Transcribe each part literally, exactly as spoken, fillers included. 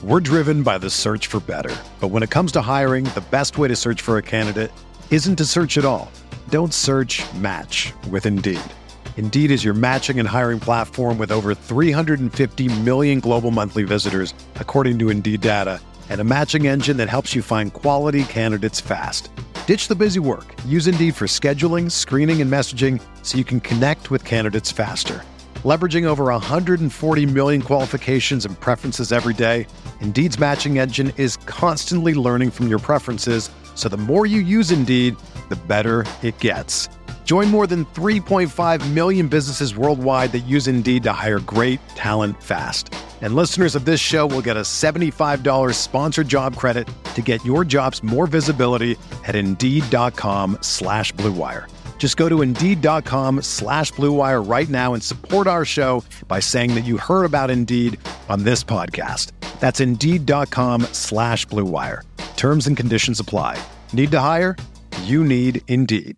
We're driven by the search for better. But when it comes to hiring, the best way to search for a candidate isn't to search at all. Don't search, match with Indeed. Indeed is your matching and hiring platform with over three hundred fifty million global monthly visitors, according to Indeed data, and a matching engine that helps you find quality candidates fast. Ditch the busy work. Use Indeed for scheduling, screening, and messaging so you can connect with candidates faster. Leveraging over one hundred forty million qualifications and preferences every day, Indeed's matching engine is constantly learning from your preferences, so the more you use Indeed, the better it gets. Join more than three point five million businesses worldwide that use Indeed to hire great talent fast. And listeners of this show will get a seventy-five dollars sponsored job credit to get your jobs more visibility at Indeed.com slash Blue Wire. Just go to Indeed.com slash Blue Wire right now and support our show by saying that you heard about Indeed on this podcast. That's Indeed.com slash Blue Wire. Terms and conditions apply. Need to hire? You need Indeed.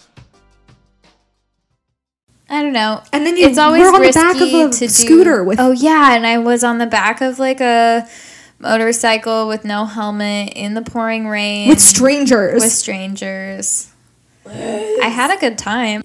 I don't know. And then you it's always were on the risky back of a to scooter do, with. Oh yeah, and I was on the back of like a motorcycle with no helmet in the pouring rain with strangers. With strangers. I had a good time.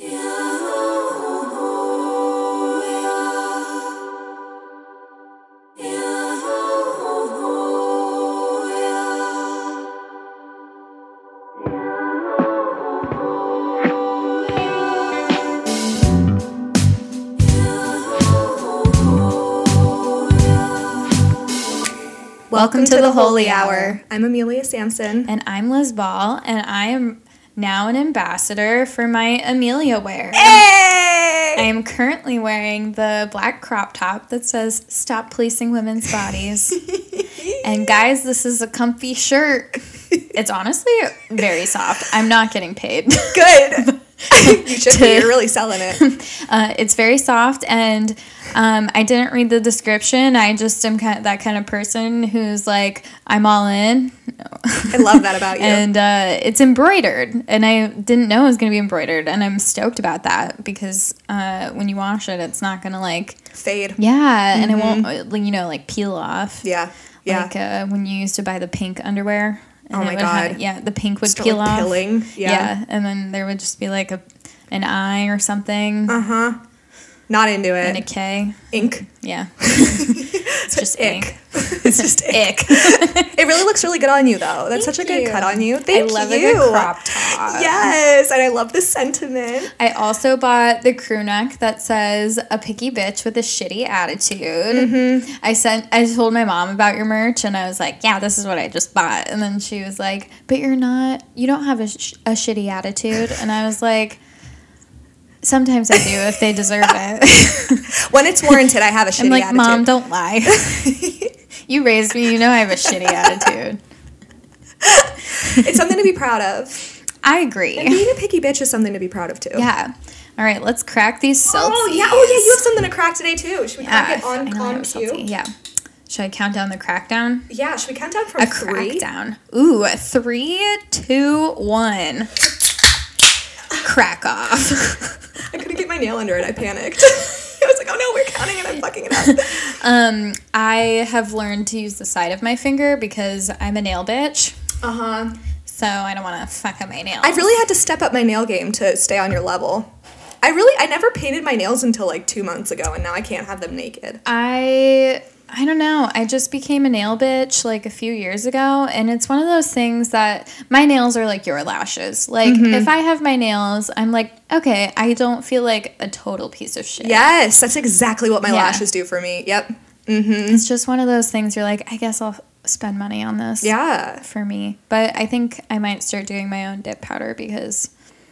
Welcome to the Holy Hour. I'm Amelia Sampson. And I'm Liz Ball, and I am now an ambassador for my Amelia wear. Hey! I am currently wearing the black crop top that says, "Stop policing women's bodies." And guys, this is a comfy shirt. It's honestly very soft. I'm not getting paid. Good. You should be. You're really selling it. Uh, it's very soft, and um, I didn't read the description. I just am kind of that kind of person who's like, I'm all in. I love that about you. And uh, it's embroidered, and I didn't know it was going to be embroidered, and I'm stoked about that because uh, when you wash it, it's not going to like fade. Yeah, mm-hmm. and it won't, you know, like peel off. Yeah, yeah. Like uh, when you used to buy the pink underwear. And oh my god! Have, yeah, the pink would Still peel like off. Peeling. Yeah. yeah, and then there would just be like a an I or something. Uh huh. Not into it. And a K. Ink. Yeah. It's just ink. It's just ick. It really looks really good on you, though. That's Thank such a you. good cut on you. Thank I love you. a good crop top. Yes, and I love the sentiment. I also bought the crew neck that says "a picky bitch with a shitty attitude." Mm-hmm. I sent. I told my mom about your merch, and I was like, "Yeah, this is what I just bought." And then she was like, "But you're not. You don't have a, sh- a shitty attitude." And I was like, sometimes I do if they deserve it. When it's warranted, I have a shitty I'm like, attitude. Mom, don't lie. You raised me. You know I have a shitty attitude. It's something to be proud of. I agree. And being a picky bitch is something to be proud of, too. Yeah. All right, let's crack these seltzies. Oh, yeah. Oh, yeah, you have something to crack today, too. Should we yeah, crack it on, I know, on I cue? salty. Yeah. Should I count down the crackdown? Yeah, should we count down from a three? A crackdown. Ooh, three, two, one. Crack off. I couldn't get my nail under it. I panicked. I was like, oh no, we're counting and I'm fucking it up. Um, I have learned to use the side of my finger because I'm a nail bitch. Uh-huh. So I don't want to fuck up my nails. I really had to step up my nail game to stay on your level. I really, I never painted my nails until like two months ago, and now I can't have them naked. I... I don't know. I just became a nail bitch like a few years ago, and it's one of those things that my nails are like your lashes. Like, mm-hmm. if I have my nails, I'm like, okay, I don't feel like a total piece of shit. Yes, that's exactly what my yeah. lashes do for me. Yep. Mm-hmm. It's just one of those things you're like, I guess I'll spend money on this. Yeah. For me. But I think I might start doing my own dip powder because,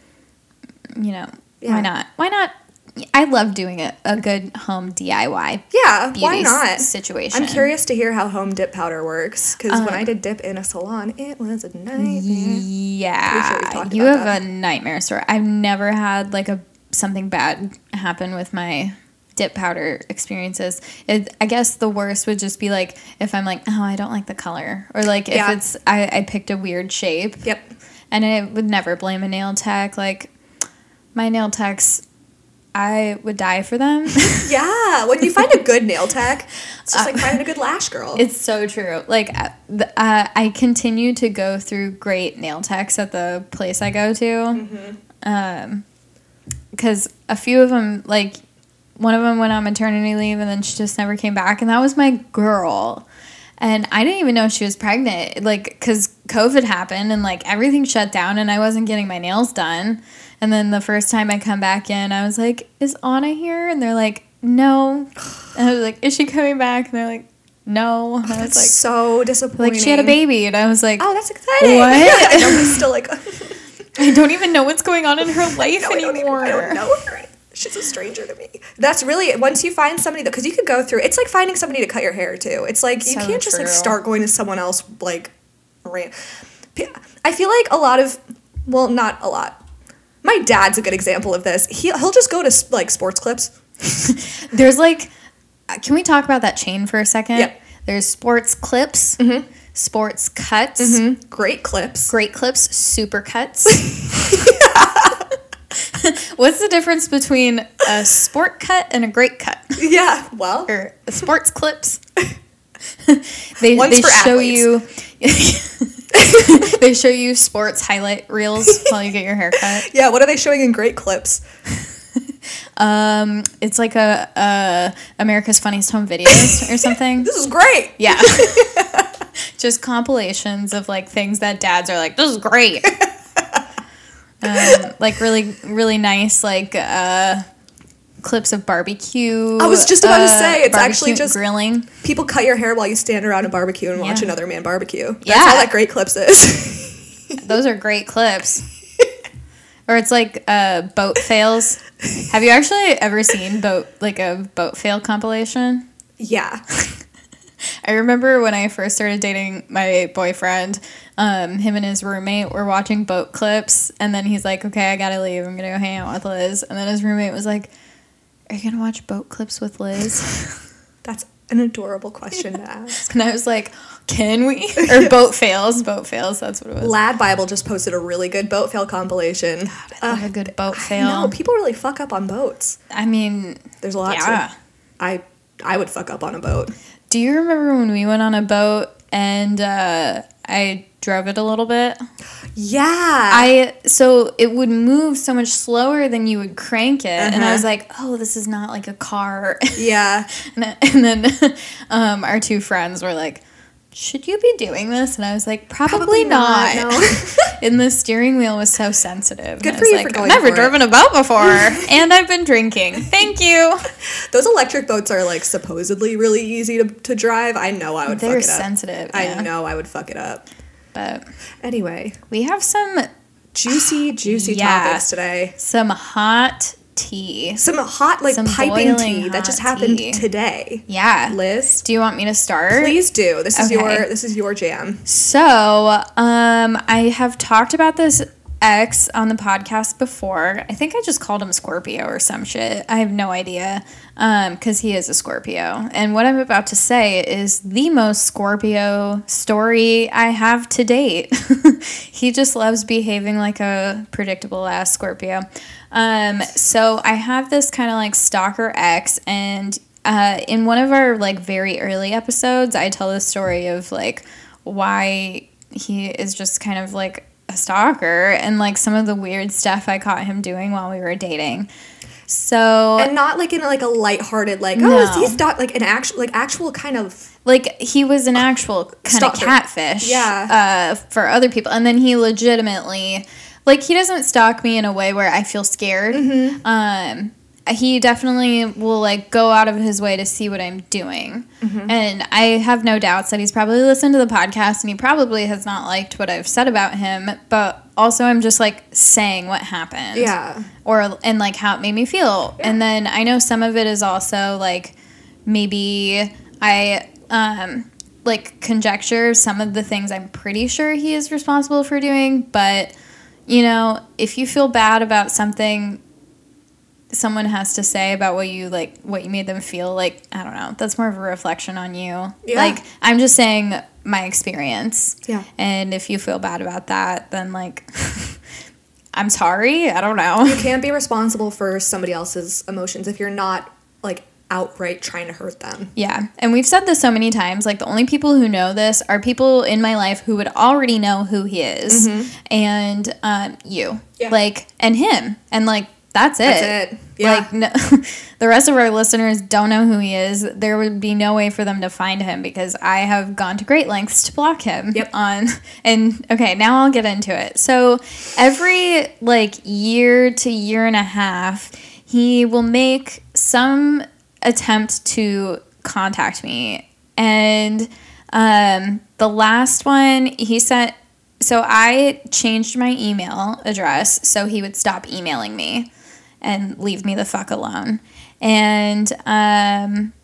you know, yeah. why not? Why not? I love doing a, a good home D I Y. Yeah, why not? Situation. I'm curious to hear how home dip powder works because um, when I did dip in a salon, it was a nightmare. Yeah, sure you have that. a nightmare story. I've never had like a something bad happen with my dip powder experiences. It, I guess the worst would just be like if I'm like, oh, I don't like the color, or like if yeah. it's I, I picked a weird shape. Yep. And I would never blame a nail tech. Like my nail techs I would die for them. Yeah, when you find a good nail tech, it's just like finding a good lash girl. It's so true. Like, uh, I continue to go through great nail techs at the place I go to. Mm-hmm. Um, because a few of them, like, one of them went on maternity leave and then she just never came back. And that was my girl. And I didn't even know she was pregnant, like, because COVID happened and, like, everything shut down and I wasn't getting my nails done. And then the first time I come back in, I was like, is Anna here? And they're like, no. And I was like, is she coming back? And they're like, no. And I was That's like, so disappointing. like, she had a baby. And I was like, oh, that's exciting. What? I know, I'm still like, I don't even know what's going on in her life no, anymore. I don't, even, I don't know her. She's a stranger to me. That's really, once you find somebody, because you could go through, it's like finding somebody to cut your hair, too. It's like, you So can't just, true. like, start going to someone else, like, ran- I feel like a lot of, well, not a lot. My dad's a good example of this. He, he'll just go to, like, Sports Clips. There's, like, can we talk about that chain for a second? Yeah. There's Sports Clips, Mm-hmm. Sports Cuts, Mm-hmm. Great Clips. Great Clips, Super Cuts. What's the difference between a sport cut and a great cut? Yeah, well. Or a sports clips? they One's they for show athletes. you they show you sports highlight reels while you get your hair cut. Yeah, what are they showing in Great Clips? Um, it's like a, a America's Funniest Home Videos or something. This is great. Yeah. Just compilations of like things that dads are like, this is great. Um, like really, really nice, like uh, clips of barbecue. I was just about uh, to say, it's actually barbecue just grilling. People cut your hair while you stand around a barbecue and watch Yeah. another man barbecue. That's Yeah. all that Great Clips is. Those are great clips. Or it's like uh, boat fails. Have you actually ever seen boat like a boat fail compilation? Yeah. I remember when I first started dating my boyfriend, um, him and his roommate were watching boat clips, and then he's like, okay, I gotta leave. I'm gonna go hang out with Liz. And then his roommate was like, are you gonna watch boat clips with Liz? That's an adorable question to ask. And I was like, can we? Or boat fails. Boat fails. That's what it was. Lad Bible just posted a really good boat fail compilation. I love a good boat fail. No, people really fuck up on boats. I mean, There's a lot yeah. to I I would fuck up on a boat. Do you remember when we went on a boat and uh, I drove it a little bit? Yeah. I so it would move so much slower than you would crank it, and I Uh-huh. was like, "Oh, this is not like a car." Yeah. and, and then um, our two friends were like, "Should you be doing this?" And I was like, "Probably, Probably not." not, no. And the steering wheel was so sensitive. Good And I for was you like, for going I've never for it." driven a boat before, and I've been drinking. Thank you. Those electric boats are like supposedly really easy to, to drive. I know I would They're fuck it up. sensitive. Yeah. I know I would fuck it up. But Anyway, we have some juicy, juicy Yeah. topics today. some hot tea. Some hot, like, Some piping boiling tea that just hot happened tea. today. Yeah. Liz, Do you want me to start? please do. This is Okay. your this is your jam. So, um, I have talked about this ex on the podcast before. I think I just called him Scorpio or some shit. I have no idea, um, because he is a Scorpio. And what I'm about to say is the most Scorpio story I have to date. He just loves behaving like a predictable ass Scorpio. Um, so I have this kind of like stalker ex, and uh, in one of our like very early episodes, I tell the story of like why he is just kind of like a stalker and like some of the weird stuff I caught him doing while we were dating. So And not like in like a lighthearted, like, No. oh, is he stalk like an actual like actual kind of like he was an actual kind of Stalker. catfish, Yeah. uh, for other people, and then he legitimately, like, he doesn't stalk me in a way where I feel scared. Mm-hmm. Um, he definitely will like go out of his way to see what I'm doing, Mm-hmm. and I have no doubts that he's probably listened to the podcast and he probably has not liked what I've said about him. But also, I'm just like saying what happened, Yeah. or and like how it made me feel, Yeah. and then I know some of it is also like maybe I um like conjecture some of the things I'm pretty sure he is responsible for doing, but you know, if you feel bad about something someone has to say about what you like what you made them feel, like, I don't know, that's more of a reflection on you. Yeah. Like, I'm just saying my experience. Yeah. And if you feel bad about that, then like I'm sorry. I don't know. You can't be responsible for somebody else's emotions if you're not, like, outright trying to hurt them. Yeah. And we've said this so many times. Like, the only people who know this are people in my life who would already know who he is. Mm-hmm. And um, you. Yeah. Like, and him. And, like, that's it. That's it. Yeah. Like, no, the rest of our listeners don't know who he is. There would be no way for them to find him because I have gone to great lengths to block him. Yep. On, and, okay, now I'll get into it. So, every, like, year to year and a half, he will make some attempt to contact me. And um, the last one, he sent... So, I changed my email address so he would stop emailing me and leave me the fuck alone. And um,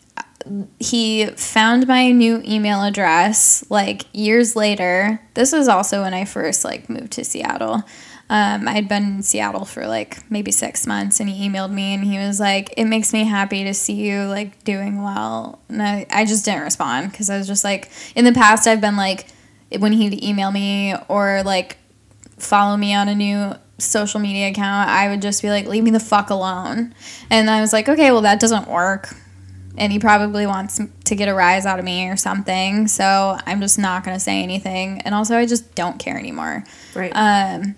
he found my new email address, like, years later. This was also when I first, like, moved to Seattle. Um, I'd been in Seattle for, like, maybe six months, and he emailed me, and he was like, it makes me happy to see you, like, doing well. And I, I just didn't respond, because I was just, like, in the past, I've been, like, when he'd email me or, like, follow me on a new social media account, I would just be like, leave me the fuck alone. And I was like, okay, well, that doesn't work. And he probably wants to get a rise out of me or something. So I'm just not going to say anything. And also, I just don't care anymore. Right. Um,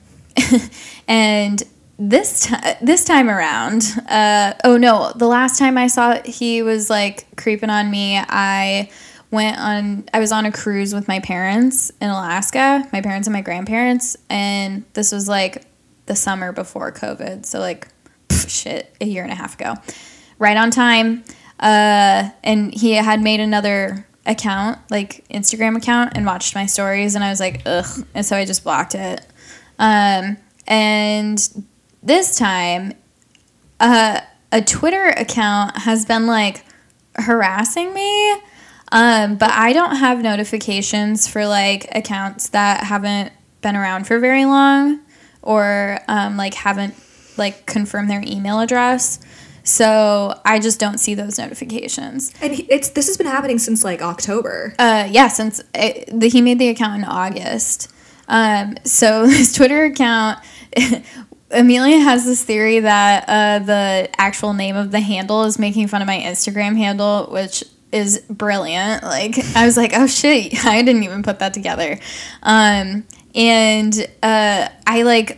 and this, t- this time around, uh, oh, no, the last time I saw he was, like, creeping on me, I went on, I was on a cruise with my parents in Alaska, my parents and my grandparents. And this was, like, the summer before COVID, so like pff, shit a year and a half ago, right on time. Uh and he had made another account, like Instagram account, and watched my stories, and I was like, ugh, and so I just blocked it. Um and this time uh a Twitter account has been like harassing me, um but I don't have notifications for like accounts that haven't been around for very long, or um, like haven't like confirmed their email address, so I just don't see those notifications. And he, it's this has been happening since like October. Uh, yeah, since it, the, he made the account in August. Um, so his Twitter account, Amelia has this theory that uh, the actual name of the handle is making fun of my Instagram handle, which is brilliant. Like, I was like, oh shit, I didn't even put that together. Um, and uh, I like,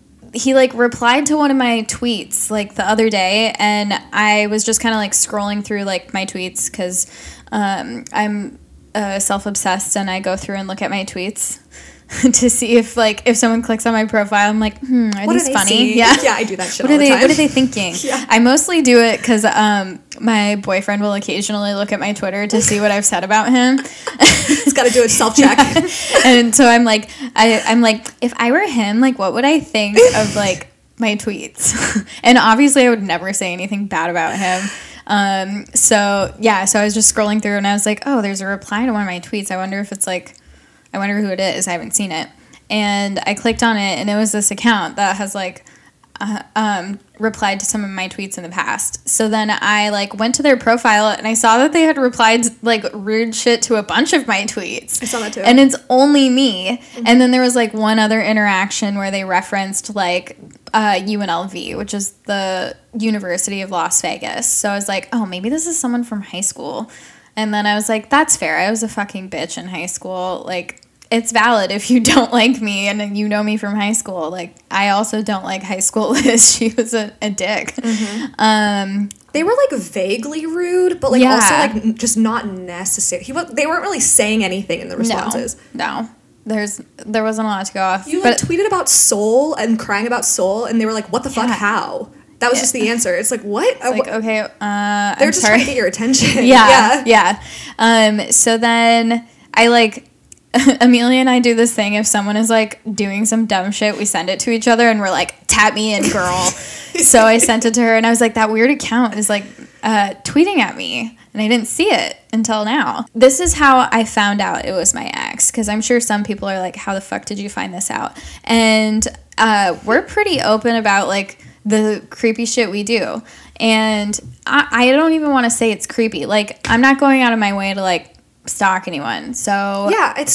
he like replied to one of my tweets like the other day, and I was just kind of like scrolling through like my tweets because um, I'm uh, self-obsessed, and I go through and look at my tweets to see if like if someone clicks on my profile, I'm like, hmm, are what these are funny? See? Yeah, yeah, I do that shit what all are the they? time. What are they thinking? Yeah. I mostly do it because um, my boyfriend will occasionally look at my Twitter to see what I've said about him. He's got to do a self check. Yeah. And so I'm like, I, I'm like, if I were him, like, what would I think of like my tweets? And obviously, I would never say anything bad about him. Um, so yeah, so I was just scrolling through, and I was like, oh, there's a reply to one of my tweets. I wonder if it's like, I wonder who it is. I haven't seen it. And I clicked on it, and it was this account that has, like, uh, um, replied to some of my tweets in the past. So then I, like, went to their profile, and I saw that they had replied, like, rude shit to a bunch of my tweets. I saw that, too. And it's only me. Mm-hmm. And then there was, like, one other interaction where they referenced, like, uh, U N L V, which is the University of Las Vegas. So I was like, oh, maybe this is someone from high school. And then I was like, that's fair. I was a fucking bitch in high school. Like, it's valid if you don't like me and you know me from high school. Like, I also don't like high school Liz. She was a, a dick. Mm-hmm. Um, they were, like, vaguely rude, but, like, yeah. also, like, just not necessary. He, they weren't really saying anything in the responses. No, no. There's, there wasn't a lot to go off. You, like, tweeted about Soul and crying about Soul, and they were like, what the fuck, yeah. how? That was just the answer. It's like, what? It's like, okay, uh, They're I'm just sorry. trying to get your attention. yeah, yeah. yeah. Um, so then I, like... Amelia and I do this thing. If someone is like doing some dumb shit, we send it to each other and we're like, tap me in, girl. So I sent it to her, and I was like, that weird account is like uh, tweeting at me, and I didn't see it until now. This is how I found out it was my ex, because I'm sure some people are like, how the fuck did you find this out? And uh, we're pretty open about like the creepy shit we do. And I, I don't even want to say it's creepy. Like, I'm not going out of my way to like stalk anyone. So yeah, it's just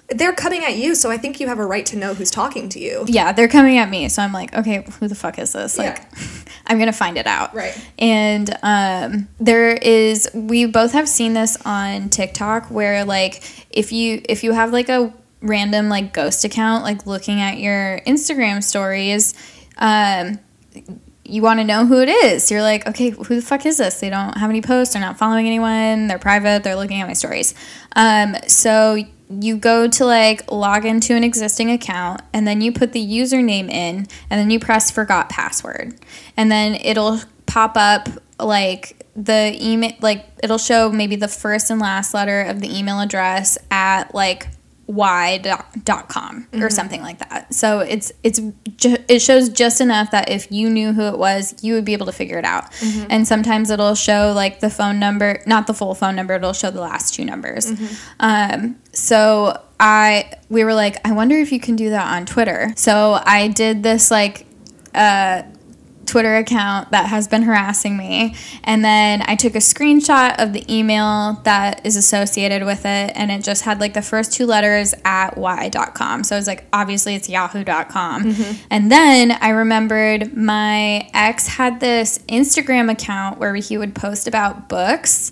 they're coming at you, so I think you have a right to know who's talking to you. Yeah, they're coming at me, so I'm like, okay, who the fuck is this? Like, Yeah. I'm gonna find it out. Right. And um, there is, we both have seen this on TikTok, where like if you if you have like a random like ghost account, like looking at your Instagram stories, um, you want to know who it is. You're like, okay, who the fuck is this? They don't have any posts. They're not following anyone. They're private. They're looking at my stories. Um, so you go to like log into an existing account, and then you put the username in, and then you press forgot password, and then it'll pop up like the email, like it'll show maybe the first and last letter of the email address at like y dot com or mm-hmm. something like that. So it's it's ju- it shows just enough that if you knew who it was, you would be able to figure it out. Mm-hmm. And sometimes it'll show like the phone number, not the full phone number, it'll show the last two numbers. Mm-hmm. Um, so I we were like, I wonder if you can do that on Twitter. So I did this like uh Twitter account that has been harassing me, and then I took a screenshot of the email that is associated with it, and it just had like the first two letters at y dot com. So I was like, obviously it's yahoo dot com. Mm-hmm. And then I remembered my ex had this Instagram account where he would post about books,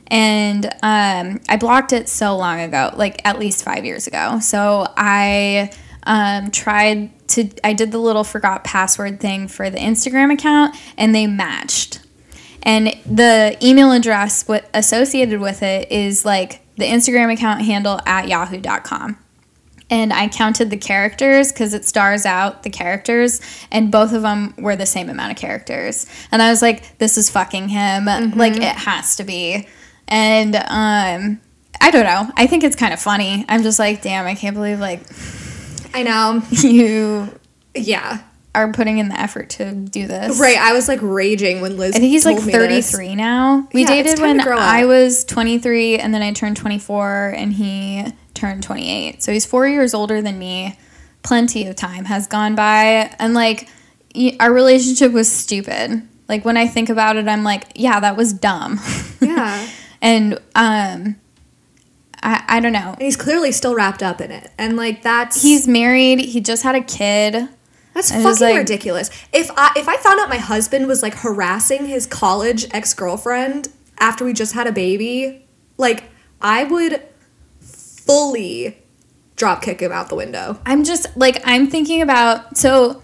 and um, I blocked it so long ago, like at least five years ago. So I um, tried to, I did the little forgot password thing for the Instagram account, and they matched. And the email address what associated with it is like the Instagram account handle at yahoo dot com. And I counted the characters because it stars out the characters, and both of them were the same amount of characters. And I was like, this is fucking him. Mm-hmm. Like, it has to be. And um, I don't know. I think it's kind of funny. I'm just like, damn, I can't believe, like... I know. You yeah. are putting in the effort to do this. Right. I was like raging when Liz I think he's told like me thirty-three this. now. We yeah, dated when I up. was twenty-three, and then I turned twenty-four, and he turned twenty-eight. So he's four years older than me. Plenty of time has gone by, and like our relationship was stupid. Like when I think about it, I'm like, yeah, that was dumb. Yeah. And um I, I don't know. And he's clearly still wrapped up in it. And, like, that's... He's married. He just had a kid. That's fucking like, ridiculous. If I if I found out my husband was, like, harassing his college ex-girlfriend after we just had a baby, like, I would fully drop kick him out the window. I'm just, like, I'm thinking about... So,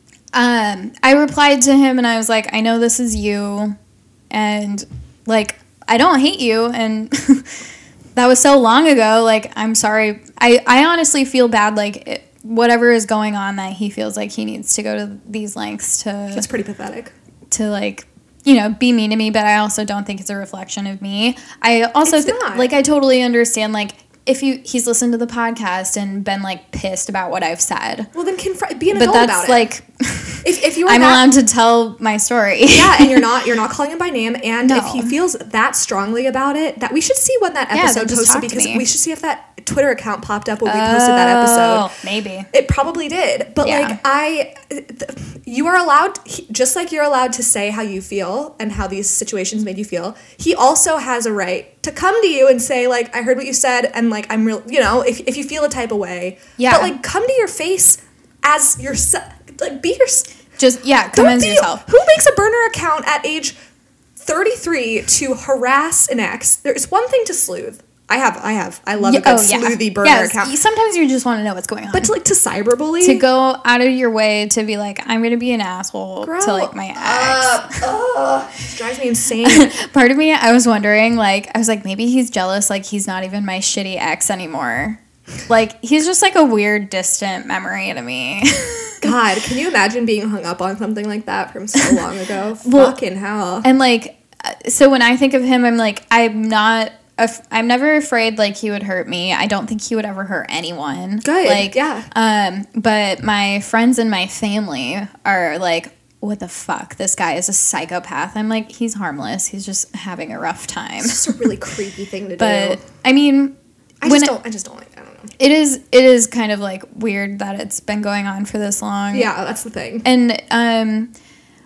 um, I replied to him, and I was like, I know this is you, and, like, I don't hate you, and... That was so long ago. Like, I'm sorry. I, I honestly feel bad, like, it, whatever is going on, that he feels like he needs to go to these lengths to... It's pretty pathetic. To, like, you know, be mean to me, but I also don't think it's a reflection of me. I also, th- like, I totally understand, like, if you he's listened to the podcast and been, like, pissed about what I've said. Well, then confront, be an adult about it. But that's, like... If, if you I'm that, allowed to tell my story. Yeah, and you're not you're not calling him by name. And no. if he feels that strongly about it, that we should see when that episode yeah, posted, because we should see if that Twitter account popped up when we posted that episode. Maybe it probably did. But yeah. like I, th- you are allowed, he, just like you're allowed to say how you feel and how these situations made you feel. He also has a right to come to you and say, like, I heard what you said, and like I'm real. You know, if if you feel a type of way, yeah. But like, come to your face as yourself. Like, be your... Just, yeah, come as yourself. Who makes a burner account at age thirty-three to harass an ex? There's one thing to sleuth. I have, I have. I love yeah, a good oh, sleuthy yeah. burner yes, account. Sometimes you just want to know what's going on. But to, like, to cyberbully? To go out of your way to be like, I'm going to be an asshole Grow to, like, my ex. Uh, uh, it drives me insane. Part of me, I was wondering, like, I was like, maybe he's jealous, like, he's not even my shitty ex anymore. Like, he's just, like, a weird, distant memory to me. God, can you imagine being hung up on something like that from so long ago? well, Fucking hell. And, like, so when I think of him, I'm like, I'm not, af- I'm never afraid, like, he would hurt me. I don't think he would ever hurt anyone. Good, like, yeah. Um, but my friends and my family are like, what the fuck? This guy is a psychopath. I'm like, he's harmless. He's just having a rough time. It's just a really creepy thing to but, do. But, I mean... I just don't, I just don't like it. I don't know. It is, it is kind of, like, weird that it's been going on for this long. Yeah, that's the thing. And, um,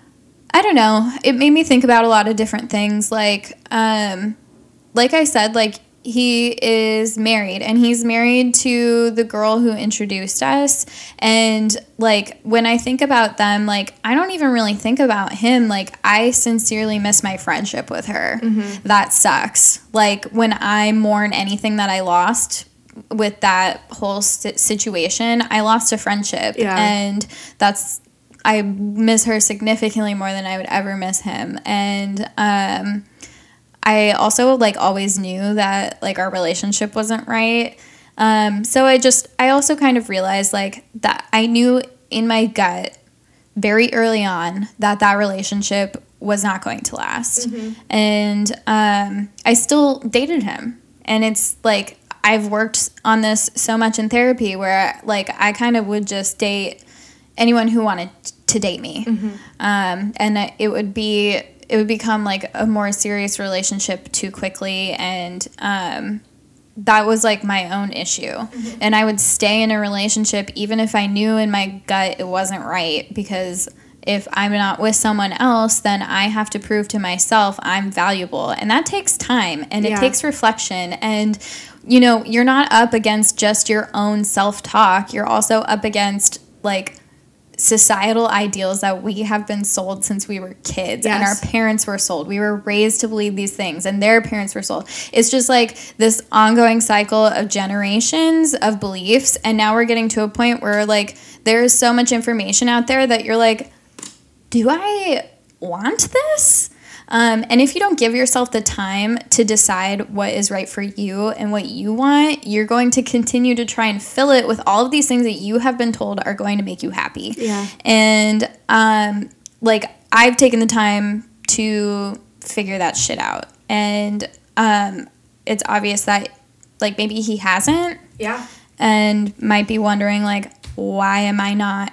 I don't know. It made me think about a lot of different things. Like, um, like I said, like, he is married, and he's married to the girl who introduced us. And like when I think about them, like I don't even really think about him. Like I sincerely miss my friendship with her. Mm-hmm. That sucks. Like when I mourn anything that I lost with that whole situation, I lost a friendship. Yeah. And that's, I miss her significantly more than I would ever miss him. And um I also, like, always knew that, like, our relationship wasn't right. Um, so I just, I also kind of realized, like, that I knew in my gut very early on that that relationship was not going to last. Mm-hmm. And um, I still dated him. And it's, like, I've worked on this so much in therapy where, like, I kind of would just date anyone who wanted to date me. Mm-hmm. Um, and it would be... it would become like a more serious relationship too quickly. And um, that was like my own issue. Mm-hmm. And I would stay in a relationship even if I knew in my gut it wasn't right, because if I'm not with someone else, then I have to prove to myself I'm valuable. And that takes time, and it yeah. takes reflection. And, you know, you're not up against just your own self-talk. You're also up against like societal ideals that we have been sold since we were kids. Yes. And our parents were sold. We were raised to believe these things, and their parents were sold. It's just like this ongoing cycle of generations of beliefs, and now we're getting to a point where like there is so much information out there that you're like, do I want this? Um, and if you don't give yourself the time to decide what is right for you and what you want, you're going to continue to try and fill it with all of these things that you have been told are going to make you happy. Yeah. And, um, like, I've taken the time to figure that shit out. And um, it's obvious that, like, maybe he hasn't. Yeah. And might be wondering, like, why am I not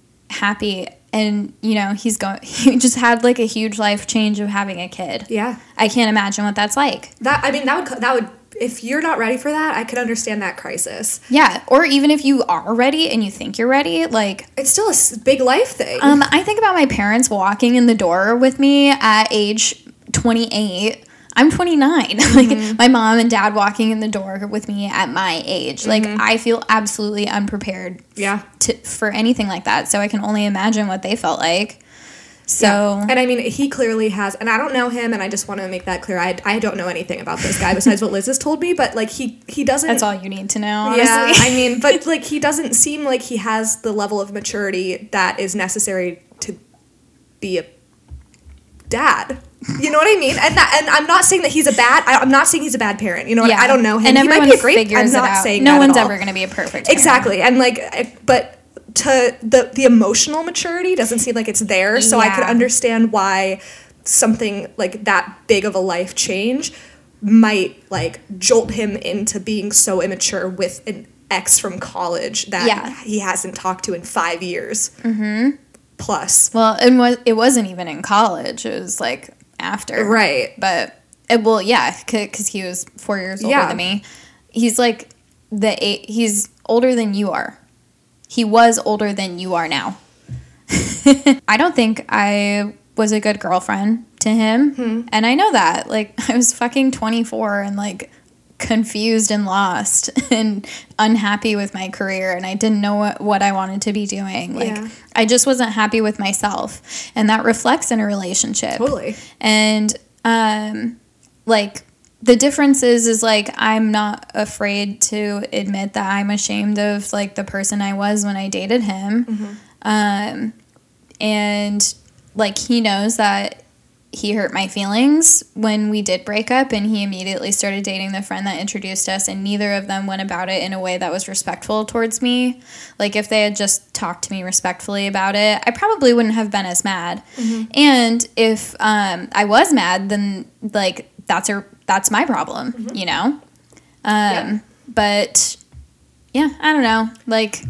happy? And, you know, he's going, he just had like a huge life change of having a kid. Yeah. I can't imagine what that's like. That, I mean, that would, that would, if you're not ready for that, I could understand that crisis. Yeah. Or even if you are ready and you think you're ready, like. It's still a big life thing. Um, I think about my parents walking in the door with me at age twenty-eight. I'm twenty-nine. Mm-hmm. Like, my mom and dad walking in the door with me at my age. Mm-hmm. Like, I feel absolutely unprepared yeah. to, for anything like that. So I can only imagine what they felt like. So. Yeah. And I mean, he clearly has, and I don't know him, and I just want to make that clear. I, I don't know anything about this guy besides what Liz has told me, but, like, he, he doesn't. That's all you need to know, honestly. Yeah, I mean, but, like, he doesn't seem like he has the level of maturity that is necessary to be a dad. You know what I mean? And that, and I'm not saying that he's a bad. I, I'm not saying he's a bad parent. You know, yeah. I don't know him. And he might be a great. I'm not saying no that one's ever going to be a perfect parent. Exactly, and like, but to the the emotional maturity doesn't seem like it's there. So yeah. I could understand why something like that big of a life change might like jolt him into being so immature with an ex from college that yeah. he hasn't talked to in five years. Mm-hmm. Plus. Well, it was it wasn't even in college. It was like after. Right. But, it, well, yeah, because he was four years older yeah. than me. He's like, the eight, he's older than you are. He was older than you are now. I don't think I was a good girlfriend to him. Hmm. And I know that. Like, I was fucking twenty-four and, like, confused and lost and unhappy with my career, and I didn't know what, what I wanted to be doing. Like, yeah. I just wasn't happy with myself, and that reflects in a relationship. Totally. And um like the difference is is like I'm not afraid to admit that I'm ashamed of like the person I was when I dated him. Mm-hmm. Um and like he knows that he hurt my feelings when we did break up, and he immediately started dating the friend that introduced us, and neither of them went about it in a way that was respectful towards me. Like, if they had just talked to me respectfully about it, I probably wouldn't have been as mad. Mm-hmm. And if um, I was mad, then, like, that's a that's my problem, mm-hmm. you know? Um, yeah. But, yeah, I don't know. Like,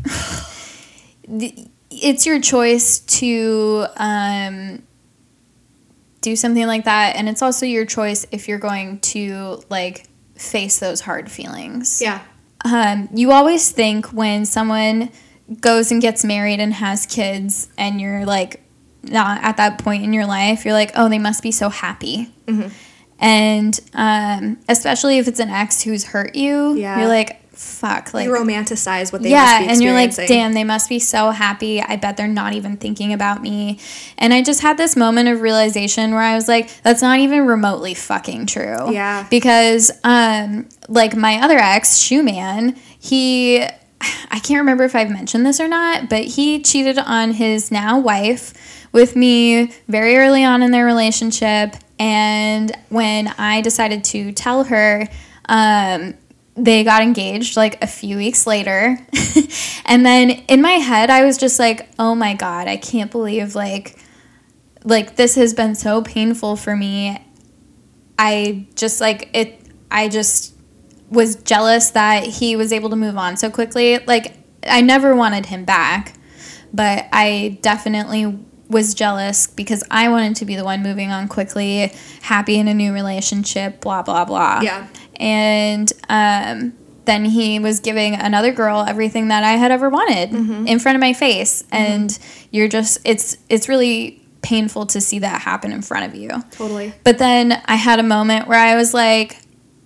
it's your choice to... Um, do something like that, and it's also your choice if you're going to like face those hard feelings. Yeah. Um, you always think when someone goes and gets married and has kids, and you're like not at that point in your life, you're like, oh, they must be so happy. Mm-hmm. And um, especially if it's an ex who's hurt you, yeah. you're like, fuck. Like, you romanticize what they yeah, must be experiencing. And you're like, damn, they must be so happy. I bet they're not even thinking about me. And I just had this moment of realization where I was like, that's not even remotely fucking true. Yeah. Because, um, like, my other ex, Shoeman, he, I can't remember if I've mentioned this or not, but he cheated on his now wife with me very early on in their relationship. And when I decided to tell her, um, they got engaged like a few weeks later. And then in my head, I was just like, oh my God, I can't believe like, like this has been so painful for me. I just like it, I just was jealous that he was able to move on so quickly. Like I never wanted him back, but I definitely was jealous because I wanted to be the one moving on quickly, happy in a new relationship, blah, blah, blah. Yeah. And um, then he was giving another girl everything that I had ever wanted mm-hmm. in front of my face. Mm-hmm. And you're just, it's it's really painful to see that happen in front of you. Totally. But then I had a moment where I was like,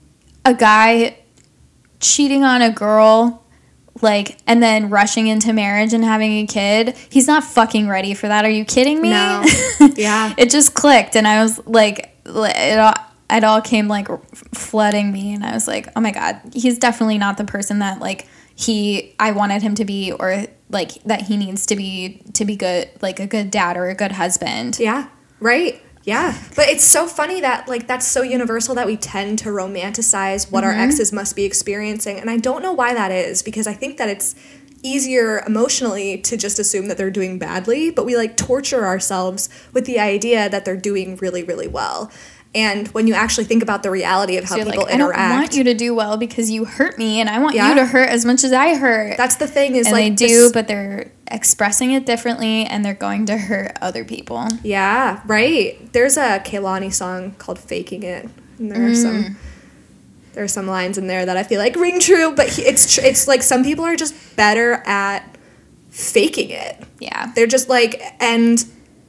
a guy cheating on a girl, like, and then rushing into marriage and having a kid, he's not fucking ready for that. Are you kidding me? No. Yeah. It just clicked, and I was like, it all, it all came, like, flooding me, and I was like, oh my God, he's definitely not the person that, like, he, I wanted him to be, or, like, that he needs to be, to be good, like, a good dad or a good husband. Yeah, right. Yeah, but it's so funny that, like, that's so universal that we tend to romanticize what mm-hmm. our exes must be experiencing. And I don't know why that is, because I think that it's easier emotionally to just assume that they're doing badly, but we, like, torture ourselves with the idea that they're doing really, really well. And when you actually think about the reality of how so people like, interact. I don't want you to do well because you hurt me, and I want yeah. you to hurt as much as I hurt. That's the thing is and like they do, this, but they're expressing it differently, and they're going to hurt other people. Yeah, right. There's a Kehlani song called "Faking It," and there mm. are some there are some lines in there that I feel like ring true. But he, it's tr- it's like some people are just better at faking it. Yeah, they're just like and.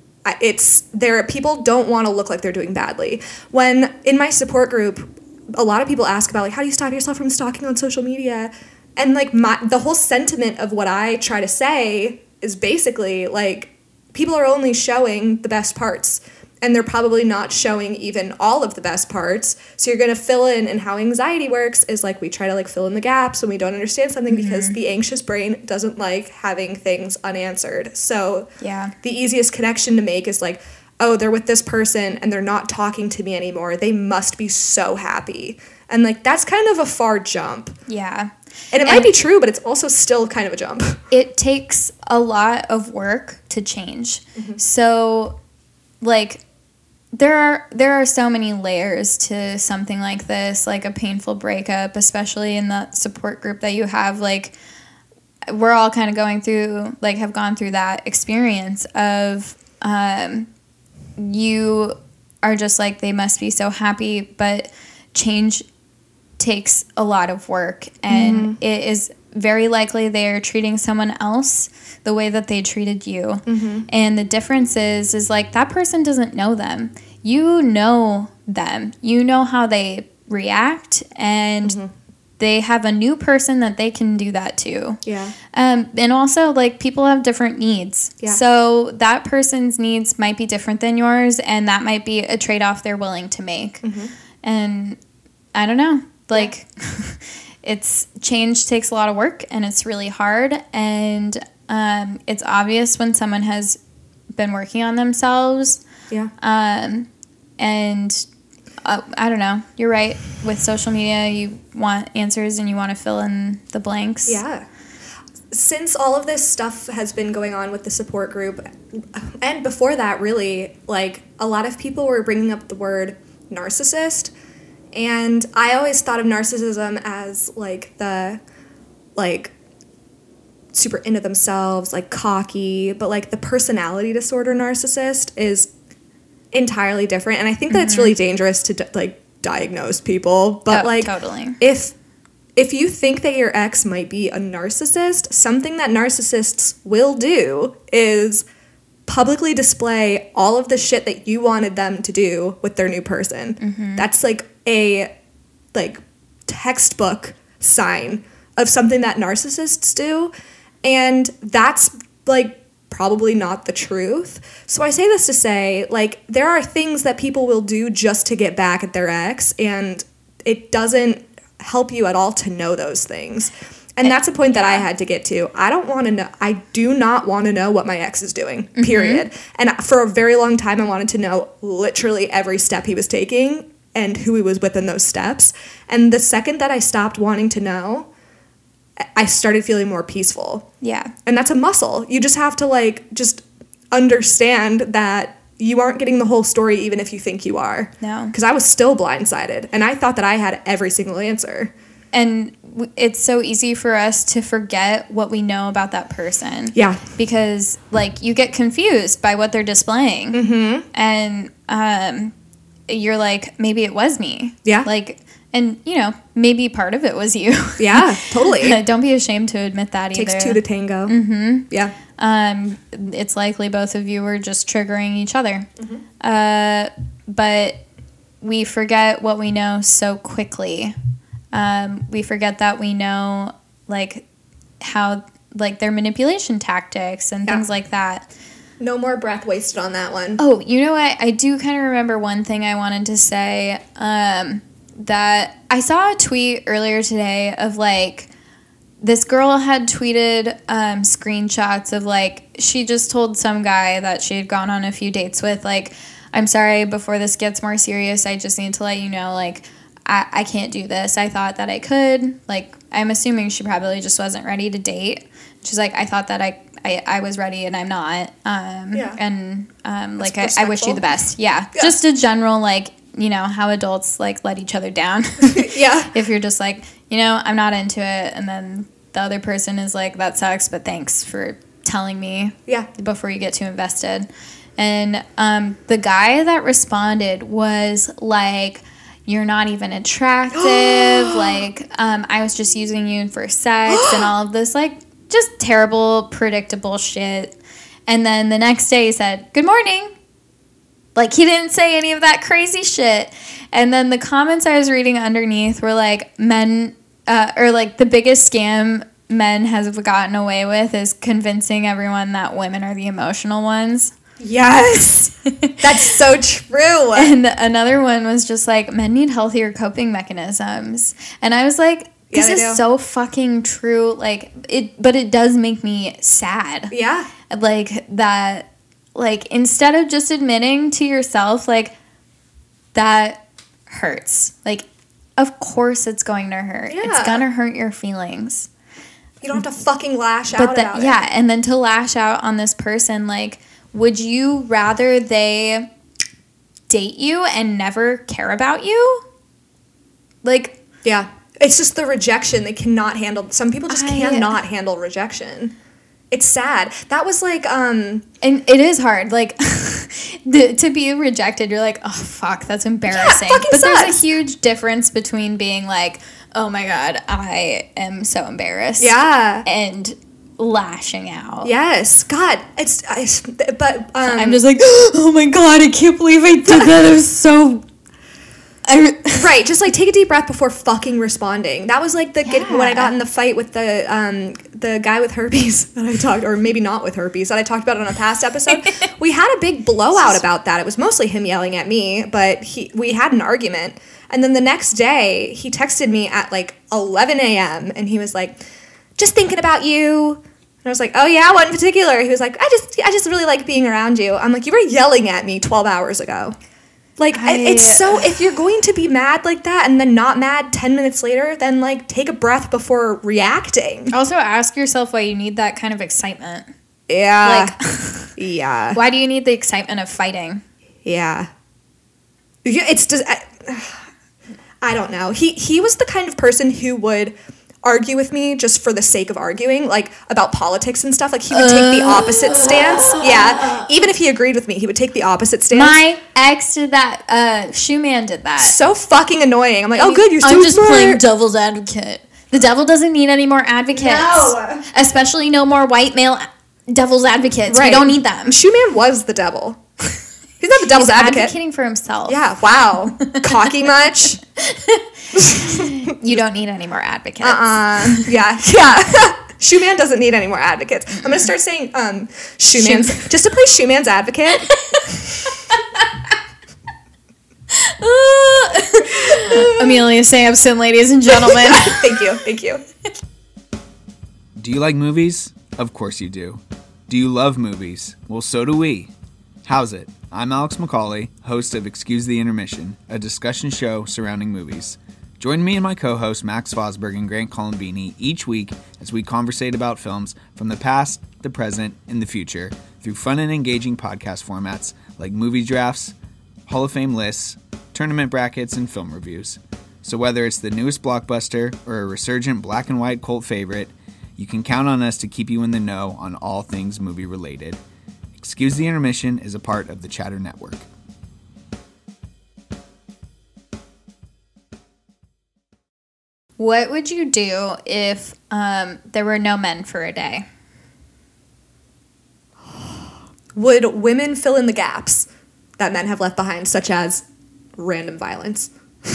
It's there. People don't want to look like they're doing badly. When in my support group, a lot of people ask about like, how do you stop yourself from stalking on social media? And like my the whole sentiment of what I try to say is basically like, people are only showing the best parts, and they're probably not showing even all of the best parts. So you're going to fill in, and how anxiety works is like we try to like fill in the gaps when we don't understand something mm-hmm. because the anxious brain doesn't like having things unanswered. So yeah, the easiest connection to make is like, oh, they're with this person and they're not talking to me anymore. They must be so happy. And like, that's kind of a far jump. Yeah. And it and might be true, but it's also still kind of a jump. It takes a lot of work to change. Mm-hmm. So like, There are there are so many layers to something like this, like a painful breakup, especially in the support group that you have. Like, we're all kind of going through, like, have gone through that experience of um, you are just like, they must be so happy, but change takes a lot of work, and mm-hmm. it is very likely they are treating someone else the way that they treated you. Mm-hmm. And the difference is, is like that person doesn't know them. You know them. You know how they react, and mm-hmm. they have a new person that they can do that to. Yeah. Um, and also, like, people have different needs. Yeah. So that person's needs might be different than yours, and that might be a trade-off they're willing to make. Mm-hmm. And I don't know. Like, yeah. It's change takes a lot of work, and it's really hard, and um, it's obvious when someone has been working on themselves. Yeah. Um, and uh, I don't know. You're right. With social media, you want answers and you want to fill in the blanks. Yeah. Since all of this stuff has been going on with the support group, and before that, really, like, a lot of people were bringing up the word narcissist. And I always thought of narcissism as, like, the, like, super into themselves, like, cocky. But, like, the personality disorder narcissist is entirely different. And I think that mm-hmm. it's really dangerous to, like, diagnose people. But, oh, like, totally. if if you think that your ex might be a narcissist, something that narcissists will do is publicly display all of the shit that you wanted them to do with their new person. Mm-hmm. That's like a like textbook sign of something that narcissists do, and that's like probably not the truth. So I say this to say, like, there are things that people will do just to get back at their ex, and it doesn't help you at all to know those things. And that's a point that I had to get to. I don't want to know. I do not want to know what my ex is doing, period. Mm-hmm. And for a very long time, I wanted to know literally every step he was taking and who he was with in those steps. And the second that I stopped wanting to know, I started feeling more peaceful. Yeah. And that's a muscle. You just have to, like, just understand that you aren't getting the whole story even if you think you are. No. Because I was still blindsided. And I thought that I had every single answer. And it's so easy for us to forget what we know about that person. Yeah. Because, like, you get confused by what they're displaying. Mm-hmm. And um, you're like, maybe it was me. Yeah. Like, and, you know, maybe part of it was you. Yeah, totally. Don't be ashamed to admit that Takes either. two to tango. Mm-hmm. Yeah. Um, it's likely both of you were just triggering each other. Mm-hmm. Uh, but we forget what we know so quickly. Um, we forget that we know, like, how, like, their manipulation tactics and yeah. things like that. No more breath wasted on that one. Oh, you know what? I do kind of remember one thing I wanted to say, um, that I saw a tweet earlier today of, like, this girl had tweeted um, screenshots of, like, she just told some guy that she had gone on a few dates with, like, I'm sorry, before this gets more serious, I just need to let you know, like, I, I can't do this. I thought that I could. Like, I'm assuming she probably just wasn't ready to date. She's like, I thought that I I, I was ready and I'm not. Um, yeah. And, um, like, I, I wish you the best. Yeah. yeah. Just a general, like, you know, how adults, like, let each other down. Yeah. If you're just like, you know, I'm not into it. And then the other person is like, that sucks, but thanks for telling me. Yeah. Before you get too invested. And um, the guy that responded was like, you're not even attractive. Like, um, I was just using you for sex and all of this, like, just terrible, predictable shit. And then the next day he said, good morning. Like, he didn't say any of that crazy shit. And then the comments I was reading underneath were like, men, uh, or like the biggest scam men have gotten away with is convincing everyone that women are the emotional ones. Yes. That's so true. And another one was just like, men need healthier coping mechanisms. And I was like, this yeah, is do. so fucking true. Like, it, but it does make me sad. Yeah. Like, that, like, instead of just admitting to yourself, like, that hurts. Like, of course it's going to hurt. Yeah. It's gonna hurt your feelings. You don't have to fucking lash out but the, about yeah, it. and then to lash out on this person, like, would you rather they date you and never care about you? Like, yeah. It's just the rejection. They cannot handle. Some people just I, cannot handle rejection. It's sad. That was like, um... And it is hard. Like, the, to be rejected, you're like, oh, fuck, that's embarrassing. Yeah, fucking but sucks. There's a huge difference between being like, oh my God, I am so embarrassed. Yeah. And lashing out. Yes. God, it's... I, but, um... I'm just like, oh my God, I can't believe I did that. It was so... I, right, just like take a deep breath before fucking responding. That was like the yeah. get, when I got in the fight with the um the guy with herpes that I talked, or maybe not with herpes, that I talked about on a past episode. We had a big blowout about that. It was mostly him yelling at me, but he we had an argument. And then the next day, he texted me at like eleven a.m. and he was like, "Just thinking about you." And I was like, "Oh yeah, what in particular?" He was like, "I just I just really like being around you." I'm like, "You were yelling at me twelve hours ago." Like, I, it's so, if you're going to be mad like that and then not mad ten minutes later, then, like, take a breath before reacting. Also, ask yourself why you need that kind of excitement. Yeah. Like, yeah. Why do you need the excitement of fighting? Yeah. Yeah, it's just, I, I don't know. He, he was the kind of person who would argue with me just for the sake of arguing, like about politics and stuff. Like he would uh, take the opposite stance. Yeah, even if he agreed with me, he would take the opposite stance. My ex did that. Uh, Shoeman did that. So fucking annoying. I'm like, oh, good, you're so I'm just smart. playing devil's advocate. The devil doesn't need any more advocates. No. Especially no more white male devil's advocates. Right. We don't need them. Shoe Man was the devil. He's not the devil's He's advocate. advocating for himself. Yeah, wow. Cocky much? You don't need any more advocates. Uh-uh. Yeah, yeah. Shoe Man doesn't need any more advocates. I'm going to start saying um, Shoe Man's, Shoe- just to play Shoe Man's advocate. Amelia Sampson, ladies and gentlemen. Thank you, thank you. Do you like movies? Of course you do. Do you love movies? Well, so do we. How's it? I'm Alex McCauley, host of Excuse the Intermission, a discussion show surrounding movies. Join me and my co-hosts Max Fosberg and Grant Colombini each week as we conversate about films from the past, the present, and the future through fun and engaging podcast formats like movie drafts, Hall of Fame lists, tournament brackets, and film reviews. So whether it's the newest blockbuster or a resurgent black and white cult favorite, you can count on us to keep you in the know on all things movie related. Excuse the Intermission is a part of the Chatter Network. What would you do if um, there were no men for a day? Would women fill in the gaps that men have left behind, such as random violence?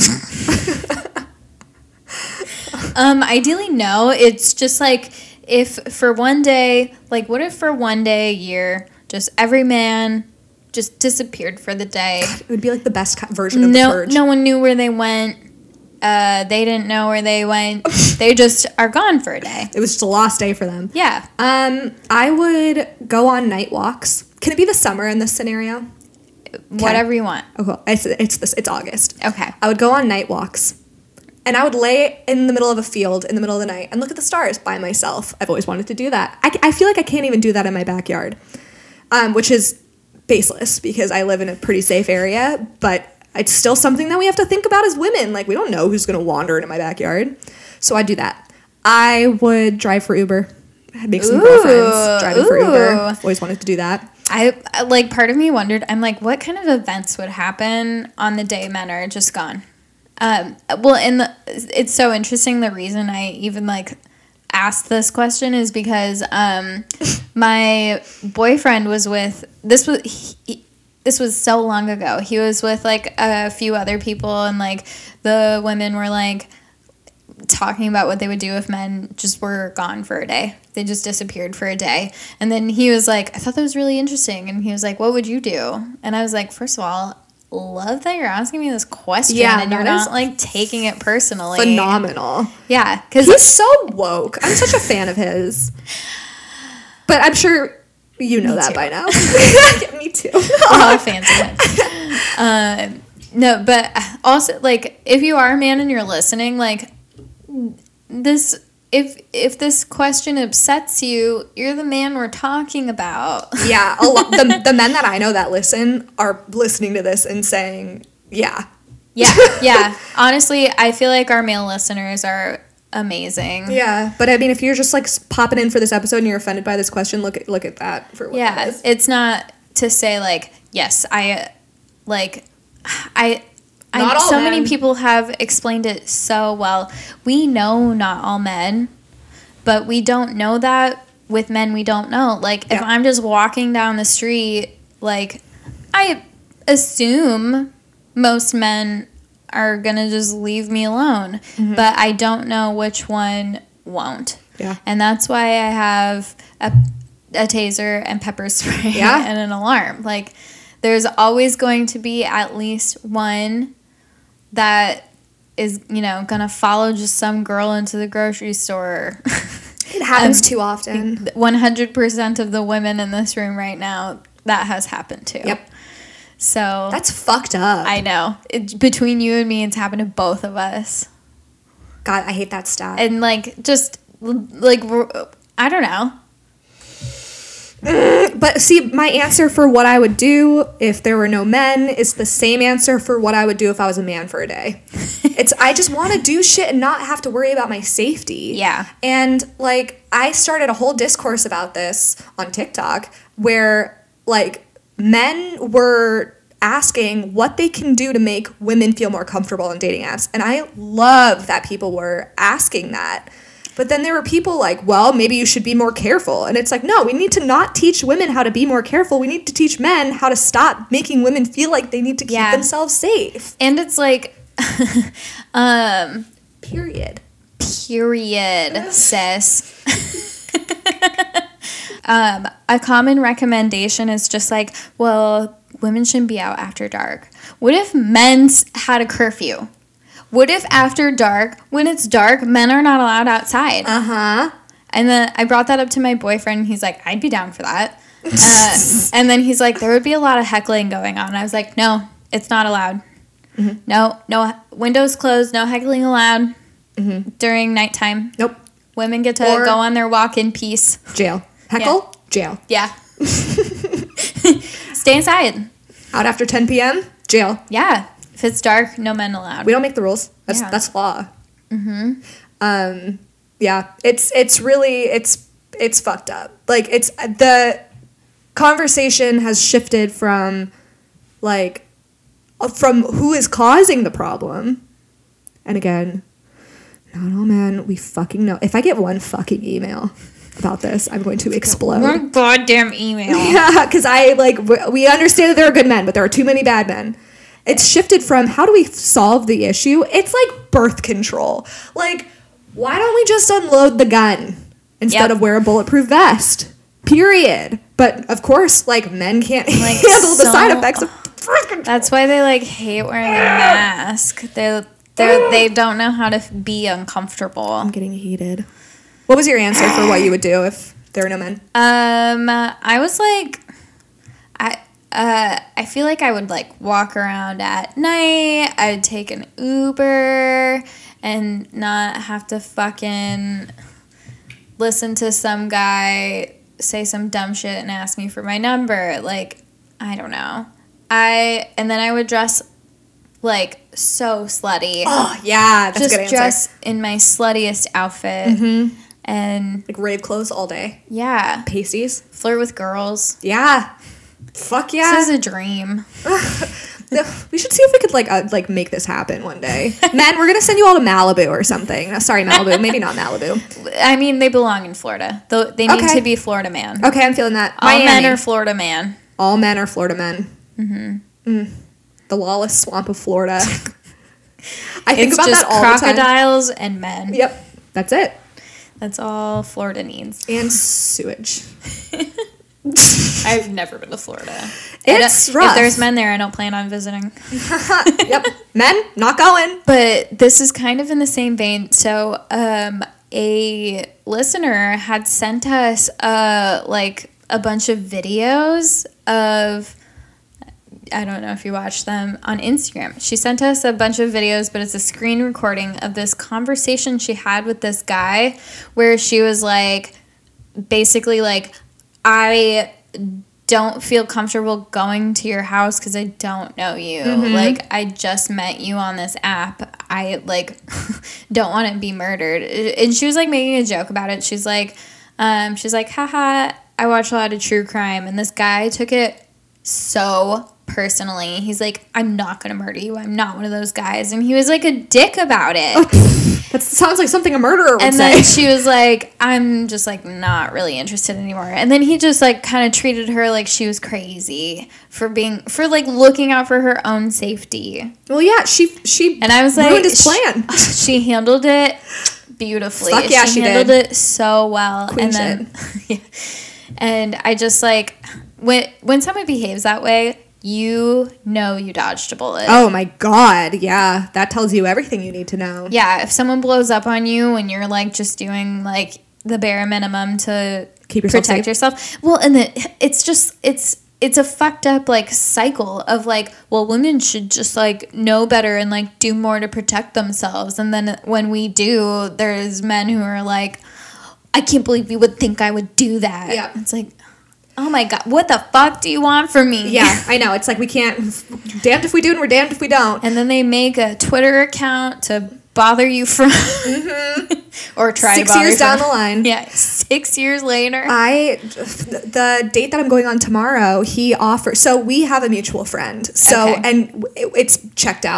um, ideally, no. It's just like if for one day, like what if for one day a year, just every man just disappeared for the day? It would be like the best version of no, The Purge. No one knew where they went. Uh, they didn't know where they went. They just are gone for a day. It was just a lost day for them. Yeah. Um, I would go on night walks. Can it be the summer in this scenario? Whatever you want. Oh, cool. It's it's this. It's August. Okay. I would go on night walks, and I would lay in the middle of a field in the middle of the night and look at the stars by myself. I've always wanted to do that. I, I feel like I can't even do that in my backyard, um, which is baseless because I live in a pretty safe area, but it's still something that we have to think about as women. Like, we don't know who's going to wander into my backyard. So I'd do that. I would drive for Uber. I'd make some Ooh, girlfriends driving ooh. for Uber. Always wanted to do that. I, like, part of me wondered, I'm like, what kind of events would happen on the day men are just gone? Um, well, and the, it's so interesting. The reason I even, like, asked this question is because um, my boyfriend was with, this was, he, this was so long ago. He was with, like, a few other people, and, like, the women were, like, talking about what they would do if men just were gone for a day. They just disappeared for a day. And then he was like, I thought that was really interesting. And he was like, what would you do? And I was like, first of all, love that you're asking me this question. Yeah, and you're that not, like, taking it personally. Phenomenal. Yeah. Cause He's so woke. I'm such a fan of his. But I'm sure you know Me that too. by now. Yeah, me too. We're all fans of it. Um, no, but also, like, if you are a man and you're listening, like, this, if if this question upsets you, you're the man we're talking about. Yeah, a lot. The, the men that I know that listen are listening to this and saying, yeah. Yeah, yeah. Honestly, I feel like our male listeners are amazing. Yeah, but I mean, if you're just, like, popping in for this episode and you're offended by this question, look at look at that for what Yeah, it is. it's not to say, like, yes, I, like, I... Not I, all so men. many people have explained it so well. We know not all men, but we don't know that with men we don't know. Like, if Yeah. I'm just walking down the street, like, I assume most men are going to just leave me alone. Mm-hmm. But I don't know which one won't. Yeah. And that's why I have a, a taser and pepper spray Yeah. and an alarm. Like, there's always going to be at least one that is, you know, gonna follow just some girl into the grocery store. It happens um, too often. one hundred percent of the women in this room right now, that has happened to. Yep. So That's fucked up. I know. It, between you and me, it's happened to both of us. God, I hate that stat. And, like, just, like, I don't know. But see, my answer for what I would do if there were no men is the same answer for what I would do if I was a man for a day. It's I just want to do shit and not have to worry about my safety. Yeah. And, like, I started a whole discourse about this on TikTok where, like, men were asking what they can do to make women feel more comfortable on dating apps. And I love that people were asking that. But then there were people like, well, maybe you should be more careful. And it's like, no, we need to not teach women how to be more careful. We need to teach men how to stop making women feel like they need to keep yeah. themselves safe. And it's like, um, period. Period, sis. um, a common recommendation is just like, well, women shouldn't be out after dark. What if men had a curfew? What if after dark, when it's dark, men are not allowed outside? Uh-huh. And then I brought that up to my boyfriend, and he's like, I'd be down for that. Uh, and then he's like, there would be a lot of heckling going on. I was like, no, it's not allowed. Mm-hmm. No, no, windows closed, no heckling allowed mm-hmm. during nighttime. Nope. Women get to or go on their walk in peace. Jail. Heckle? Yeah. Jail. Yeah. Stay inside. Out after ten p.m.? Jail. Yeah. If it's dark, no men allowed. We don't make the rules. That's yeah. that's law. Mm-hmm. Um, yeah, it's it's really it's it's fucked up. Like it's the conversation has shifted from like from who is causing the problem, and again, not all men. We fucking know. If I get one fucking email about this, I'm going to explode. One goddamn email. Yeah, because I like we understand that there are good men, but there are too many bad men. It's shifted from how do we solve the issue? It's like birth control. Like, why don't we just unload the gun instead yep. of wear a bulletproof vest? Period. But of course, like men can't like handle so, the side effects of birth control. That's why they like hate wearing a mask. They they they don't know how to be uncomfortable. I'm getting heated. What was your answer for what you would do if there were no men? Um, I was like, I. Uh, I feel like I would, like, walk around at night. I would take an Uber and not have to fucking listen to some guy say some dumb shit and ask me for my number. Like, I don't know. I and then I would dress, like, so slutty. Oh, yeah, that's Just a good answer. dress in my sluttiest outfit. Mm-hmm. And... like, rave clothes all day. Yeah. Pasties. Flirt with girls. Yeah. Fuck yeah. This is a dream. We should see if we could like uh, like make this happen one day. Men, we're gonna send you all to Malibu or something. Uh, sorry, Malibu. Maybe not Malibu. I mean, they belong in Florida. They need okay. to be Florida man. Okay, I'm feeling that. All Miami. men are Florida man. All men are Florida men. Mm-hmm. Mm. The lawless swamp of Florida. I think it's about just that all the time. Crocodiles and men. Yep, that's it. That's all Florida needs. And sewage. I've never been to Florida. It's rough. If there's men there, I don't plan on visiting. Yep. Men, not going. But this is kind of in the same vein. So, um, a listener had sent us, uh, like, a bunch of videos of... I don't know if you watched them on Instagram. She sent us a bunch of videos, but it's a screen recording of this conversation she had with this guy where she was like, basically like, I don't feel comfortable going to your house because I don't know you. Mm-hmm. Like, I just met you on this app. I, like, don't want to be murdered. And she was, like, making a joke about it. She's like, um, she's like, haha, I watch a lot of true crime. And this guy took it so personally. He's like, I'm not going to murder you. I'm not one of those guys. And he was, like, a dick about it. That sounds like something a murderer would and say. And then she was like, I'm just, like, not really interested anymore. And then he just, like, kind of treated her like she was crazy for being, for, like, looking out for her own safety. Well, yeah, she, she and I was like, ruined his plan. She, she handled it beautifully. Fuck yeah, she, she handled did. it so well. Queen and then, shit. Yeah. And I just, like, when when someone behaves that way, you know you dodged a bullet. Oh, my God. Yeah. That tells you everything you need to know. Yeah. If someone blows up on you and you're, like, just doing, like, the bare minimum to keep yourself protect safe. yourself. Well, and the, it's just, it's, it's a fucked up, like, cycle of, like, well, women should just, like, know better and, like, do more to protect themselves. And then when we do, there's men who are like, I can't believe you would think I would do that. Yeah. It's like, oh my God, what the fuck do you want from me? Yeah, I know. It's like we can't, damned if we do and we're damned if we don't. And then they make a Twitter account to bother you from, mm-hmm. or try six to bother years you down from. the line. Yeah, six years later. I, the date that I'm going on tomorrow, he offered, so we have a mutual friend. So, okay. and it, it's checked out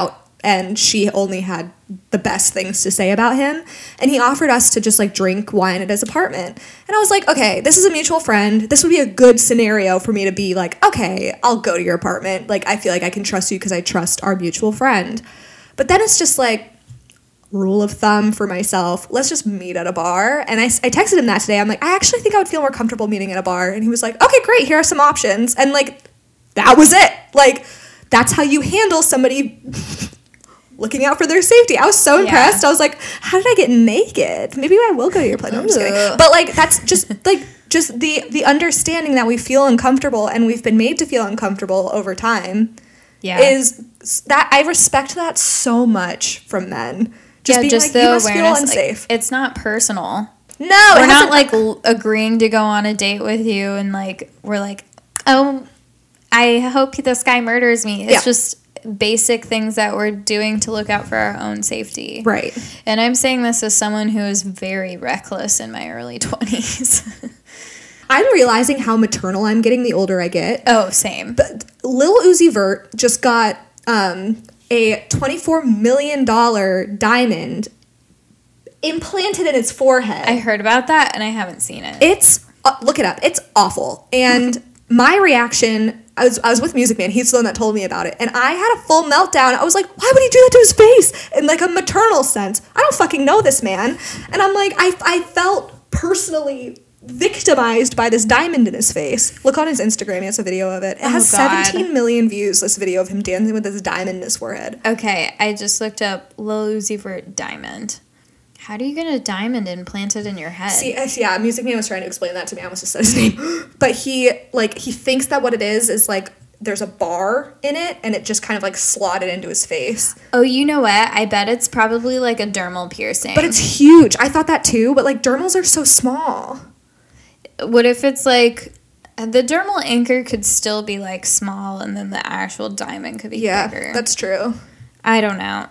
and she only had the best things to say about him. And he offered us to just like drink wine at his apartment. And I was like, okay, this is a mutual friend. This would be a good scenario for me to be like, okay, I'll go to your apartment. Like, I feel like I can trust you because I trust our mutual friend. But then it's just like, rule of thumb for myself, let's just meet at a bar. And I, I texted him that today. I'm like, I actually think I would feel more comfortable meeting at a bar. And he was like, okay, great, here are some options. And like, that was it. Like, that's how you handle somebody looking out for their safety. I was so impressed. Yeah. I was like, how did I get naked? Maybe I will go to your place. No, I'm just kidding. But like, that's just like, just the, the understanding that we feel uncomfortable and we've been made to feel uncomfortable over time. Yeah. Is that I respect that so much from men. Just yeah, being just like, the you must awareness. feel unsafe. Like, it's not personal. No, we're not like l- agreeing to go on a date with you, and like we're like, oh, I hope this guy murders me. It's yeah. just basic things that we're doing to look out for our own safety. Right. And I'm saying this as someone who is very reckless in my early twenties. I'm realizing how maternal I'm getting the older I get. Oh, same. But Lil Uzi Vert just got um. a twenty-four million dollars diamond implanted in his forehead. I heard about that, and I haven't seen it. It's, uh, look it up. It's awful. And my reaction, I was I was with Music Man. He's the one that told me about it. And I had a full meltdown. I was like, why would he do that to his face? In like a maternal sense. I don't fucking know this man. And I'm like, I, I felt personally victimized by this diamond in his face. Look on his Instagram. He has a video of it. It oh has God. seventeen million views, this video of him dancing with this diamond in his forehead. Okay, I just looked up Lil Uzi Vert diamond. How do you get a diamond implanted in your head? See, yeah, Music Man was trying to explain that to me. I almost just said his name. But he, like, he thinks that what it is is, like, there's a bar in it, and it just kind of, like, slotted into his face. Oh, you know what? I bet it's probably, like, a dermal piercing. But it's huge. I thought that, too. But, like, dermals are so small. What if it's like the dermal anchor could still be like small and then the actual diamond could be yeah, bigger? Yeah, that's true. I don't know.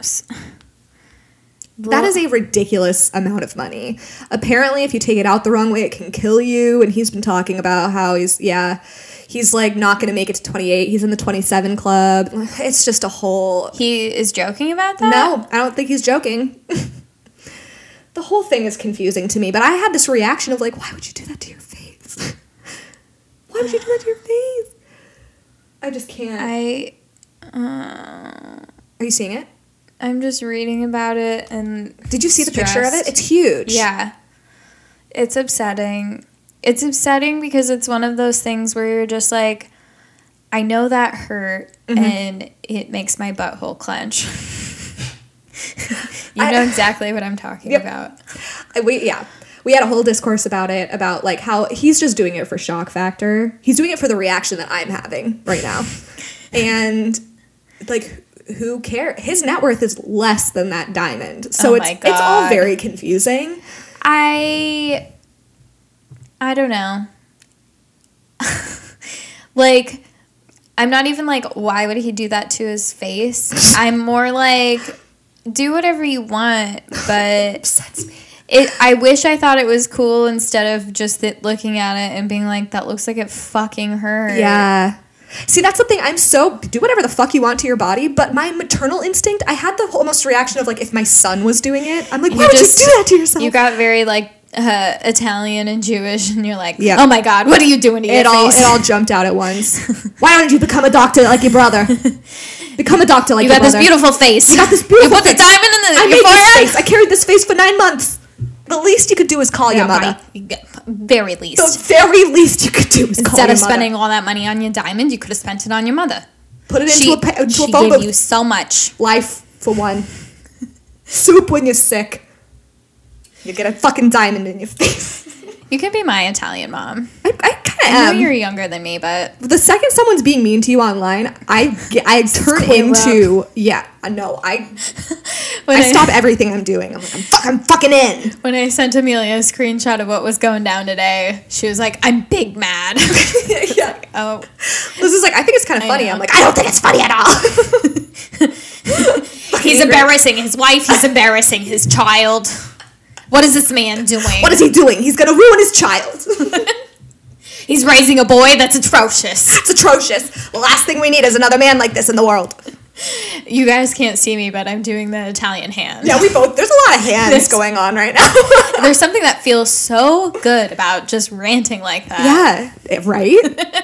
That is a ridiculous amount of money. Apparently, if you take it out the wrong way, it can kill you. And he's been talking about how he's, yeah, he's like not going to make it to twenty-eight. He's in the twenty-seven club. It's just a whole... He is joking about that? No, I don't think he's joking. The whole thing is confusing to me, but I had this reaction of like, why would you do that to your face? Why would you do that to your face? I just can't. I, uh, Are you seeing it? I'm just reading about it and Did you see stressed. the picture of it? It's huge. Yeah. It's upsetting. It's upsetting because it's one of those things where you're just like, I know that hurt, mm-hmm. and it makes my butthole clench. You know I, exactly what I'm talking yep. about. We, yeah. We had a whole discourse about it, about like how he's just doing it for shock factor. He's doing it for the reaction that I'm having right now. And like, who cares? His net worth is less than that diamond. So oh it's it's all very confusing. I I don't know. Like, I'm not even like, why would he do that to his face? I'm more like, do whatever you want, but upsets me. It, I wish I thought it was cool instead of just th- looking at it and being like, that looks like it fucking hurt. Yeah. See, that's the thing. I'm so, do whatever the fuck you want to your body, but my maternal instinct, I had the almost reaction of like, if my son was doing it, I'm like, why you would just, you do that to yourself? You got very like uh, Italian and Jewish, and you're like, yep. Oh my God, what are you doing to your it all, face? It all jumped out at once. Why don't you become a doctor like your brother? Become a doctor like you your brother. You got this beautiful face. You got this beautiful You put face. the diamond in the I your made forehead? this face. I carried this face for nine months. The least you could do is call yeah, your mother. Right. Very least. The very least you could do is Instead call your mother. Instead of spending all that money on your diamond, you could have spent it on your mother. Put it she, into a, into she a phone gave book. You so much. Life, for one. Soup when you're sick. You get a fucking diamond in your face. You could be my Italian mom. I, I kind of I am. know you're younger than me, but... The second someone's being mean to you online, I, I turn into... Up. Yeah, no, I... I, I stop everything I'm doing. I'm like, I'm, fuck, I'm fucking in. When I sent Amelia a screenshot of what was going down today, she was like, I'm big mad. Yeah. Like, oh. This is like, I think it's kind of funny. I'm like, I don't think it's funny at all. He's embarrassing his wife. He's embarrassing his child. What is this man doing? What is he doing? He's going to ruin his child. He's raising a boy? That's atrocious. It's atrocious. The last thing we need is another man like this in the world. You guys can't see me, but I'm doing the Italian hand. Yeah, we both. There's a lot of hands this, going on right now. There's something that feels so good about just ranting like that. Yeah, right?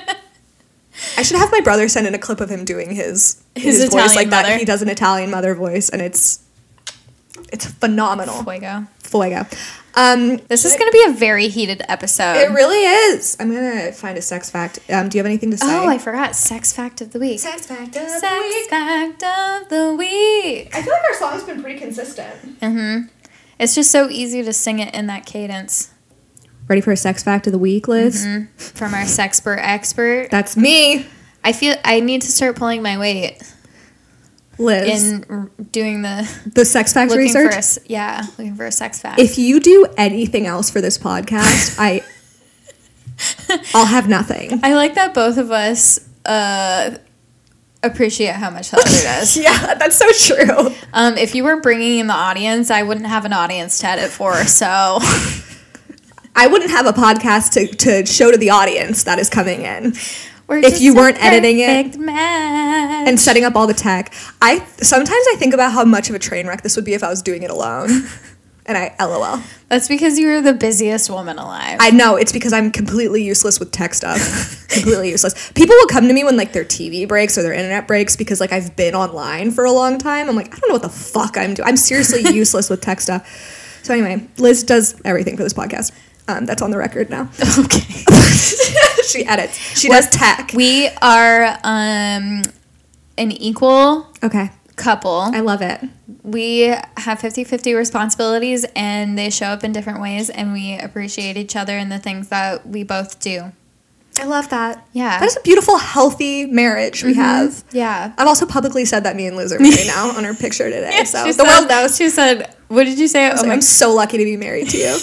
I should have my brother send in a clip of him doing his his, his voice like mother. that. He does an Italian mother voice, and it's it's phenomenal. Fuego. Fuego. Um, this is going to be a very heated episode. It really is. I'm going to find a sex fact. Um, do you have anything to say? Oh, I forgot. Sex fact of the week. Sex fact of sex the week. Sex fact of the week. I feel like our song's been pretty consistent. Mm-hmm. It's just so easy to sing it in that cadence. Ready for a sex fact of the week, Liz? Mm-hmm. From our sexpert expert. That's me. I feel I need to start pulling my weight. Liz. In doing the... The sex fact looking research? For a, yeah, looking for a sex fact. If you do anything else for this podcast, I... I'll have nothing. I like that both of us uh, appreciate how much the other does. Yeah, that's so true. Um, if you weren't bringing in the audience, I wouldn't have an audience to edit for, so... I wouldn't have a podcast to, to show to the audience that is coming in. We're if you weren't editing it match. and setting up all the tech. I sometimes I think about how much of a train wreck this would be if I was doing it alone. And I LOL. That's because you're the busiest woman alive. I know. It's because I'm completely useless with tech stuff. Completely useless. People will come to me when like their T V breaks or their internet breaks because like I've been online for a long time. I'm like, I don't know what the fuck I'm doing. I'm seriously useless with tech stuff. So anyway, Liz does everything for this podcast. Um, that's on the record now. Okay. She edits. She does tech. We are um, an equal okay. couple. I love it. We have fifty-fifty responsibilities, and they show up in different ways, and we appreciate each other and the things that we both do. I love that. Yeah. That is a beautiful, healthy marriage we mm-hmm. have. Yeah. I've also publicly said that me and Liz are married now on our picture today. Yeah, so the said, world knows. She said, what did you say? I was oh like, I'm so lucky to be married to you.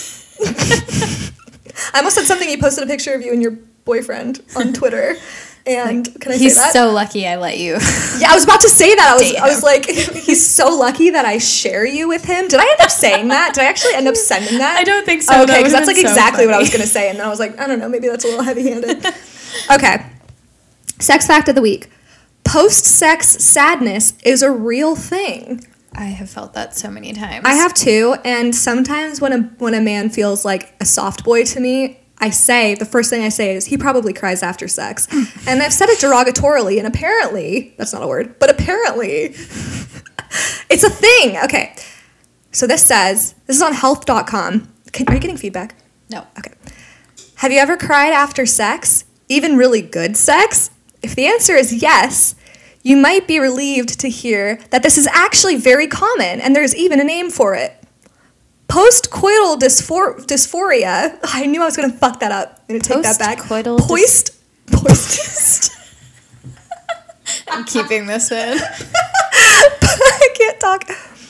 I almost said something. You posted a picture of you and your boyfriend on Twitter, and like, can I he's say that? He's so lucky I let you. Yeah, I was about to say that. I was, I was like, he's so lucky that I share you with him. Did I end up saying that? Did I actually end up sending that? I don't think so. Okay, because that that's like so exactly funny. what I was gonna say, and then I was like, I don't know, maybe that's a little heavy-handed. Okay, sex fact of the week: post-sex sadness is a real thing. I have felt that so many times. I have too, and sometimes when a when a man feels like a soft boy to me, I say, the first thing I say is, he probably cries after sex. And I've said it derogatorily, and apparently, that's not a word, but apparently, it's a thing. Okay, so this says, this is on health dot com. Can, are you getting feedback? No. Okay. Have you ever cried after sex? Even really good sex? If the answer is yes, you might be relieved to hear that this is actually very common, and there's even a name for it. Postcoital dysphor- dysphoria. I knew I was going to fuck that up. I'm going to take that back. Postcoital Poist. Poist. I'm keeping this in. I can't talk.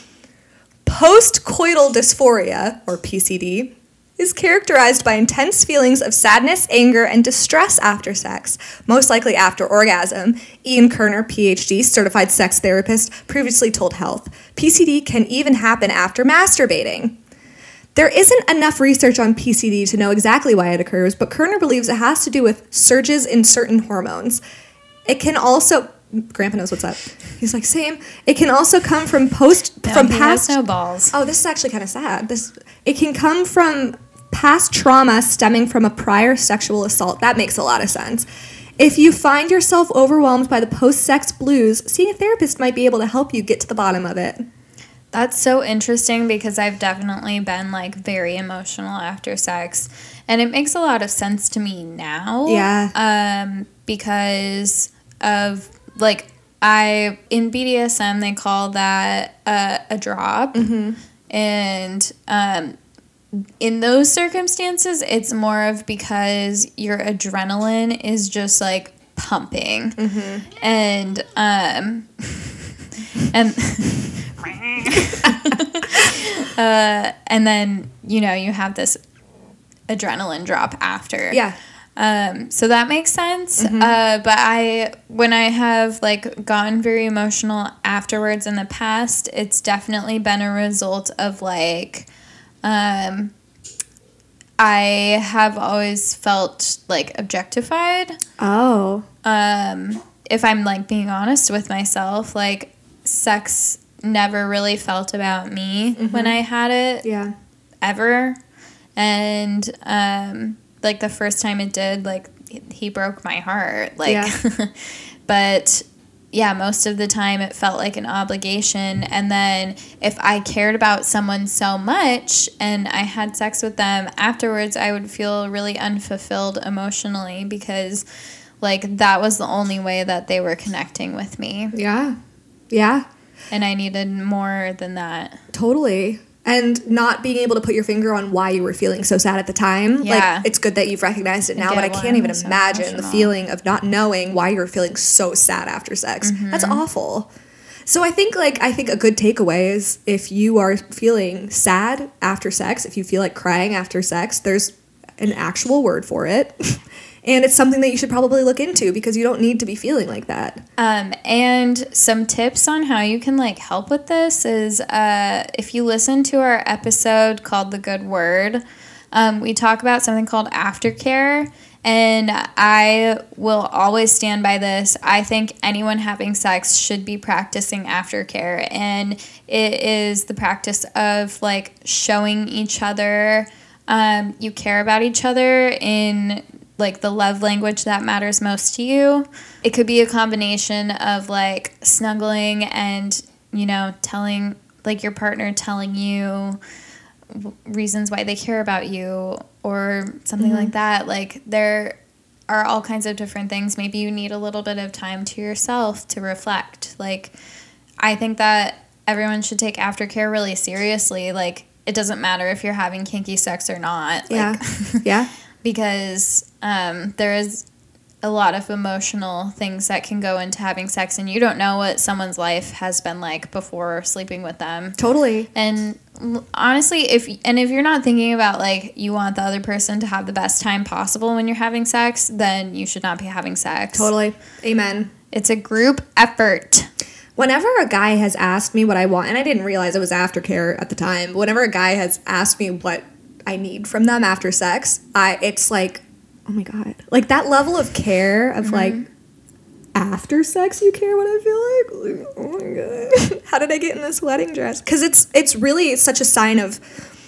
Postcoital dysphoria, or P C D, is characterized by intense feelings of sadness, anger, and distress after sex, most likely after orgasm. Ian Kerner, P H D, certified sex therapist, previously told Health. P C D can even happen after masturbating. There isn't enough research on P C D to know exactly why it occurs, but Kerner believes it has to do with surges in certain hormones. It can also... Grandpa knows what's up. He's like, same. It can also come from post... No, from he past. has no balls. Oh, this is actually kind of sad. This It can come from past trauma stemming from a prior sexual assault. That makes a lot of sense. If you find yourself overwhelmed by the post-sex blues, seeing a therapist might be able to help you get to the bottom of it. That's so interesting because I've definitely been like very emotional after sex, and it makes a lot of sense to me now. Yeah. Um, because of like I in B D S M they call that uh, a drop, mm-hmm. and um, in those circumstances, it's more of because your adrenaline is just like pumping, mm-hmm. and um, and. uh, and then, you know, you have this adrenaline drop after. Yeah. Um, so that makes sense. Mm-hmm. Uh, but I, when I have like gotten very emotional afterwards in the past, it's definitely been a result of like, um, I have always felt like objectified. Oh. Um, if I'm like being honest with myself, like sex never really felt about me mm-hmm. when I had it. Yeah. Ever. And um, like the first time it did, like he broke my heart. Like, yeah. But yeah, most of the time it felt like an obligation. And then if I cared about someone so much and I had sex with them afterwards, I would feel really unfulfilled emotionally because like that was the only way that they were connecting with me. Yeah. Yeah. And I needed more than that. Totally. And not being able to put your finger on why you were feeling so sad at the time. Yeah. Like, it's good that you've recognized it now, but I can't even so imagine emotional. The feeling of not knowing why you were feeling so sad after sex. Mm-hmm. That's awful. So I think, like, I think a good takeaway is if you are feeling sad after sex, if you feel like crying after sex, there's an actual word for it. And it's something that you should probably look into because you don't need to be feeling like that. Um, and some tips on how you can like help with this is uh, if you listen to our episode called The Good Word, um, we talk about something called aftercare. And I will always stand by this. I think anyone having sex should be practicing aftercare. And it is the practice of like showing each other um, you care about each other in like the love language that matters most to you. It could be a combination of like snuggling and, you know, telling like your partner telling you reasons why they care about you or something mm-hmm. like that. Like there are all kinds of different things. Maybe you need a little bit of time to yourself to reflect. Like I think that everyone should take aftercare really seriously. Like it doesn't matter if you're having kinky sex or not. Like, yeah. Yeah. Because um, there is a lot of emotional things that can go into having sex, and you don't know what someone's life has been like before sleeping with them. Totally. And honestly, if and if you're not thinking about like you want the other person to have the best time possible when you're having sex, then you should not be having sex. Totally. Amen. It's a group effort. Whenever a guy has asked me what I want, and I didn't realize it was aftercare at the time, but whenever a guy has asked me what I need from them after sex, I it's like, oh my God. Like that level of care of mm-hmm. like after sex you care what I feel like? Like, oh my God. How did I get in this wedding dress? Because it's it's really such a sign of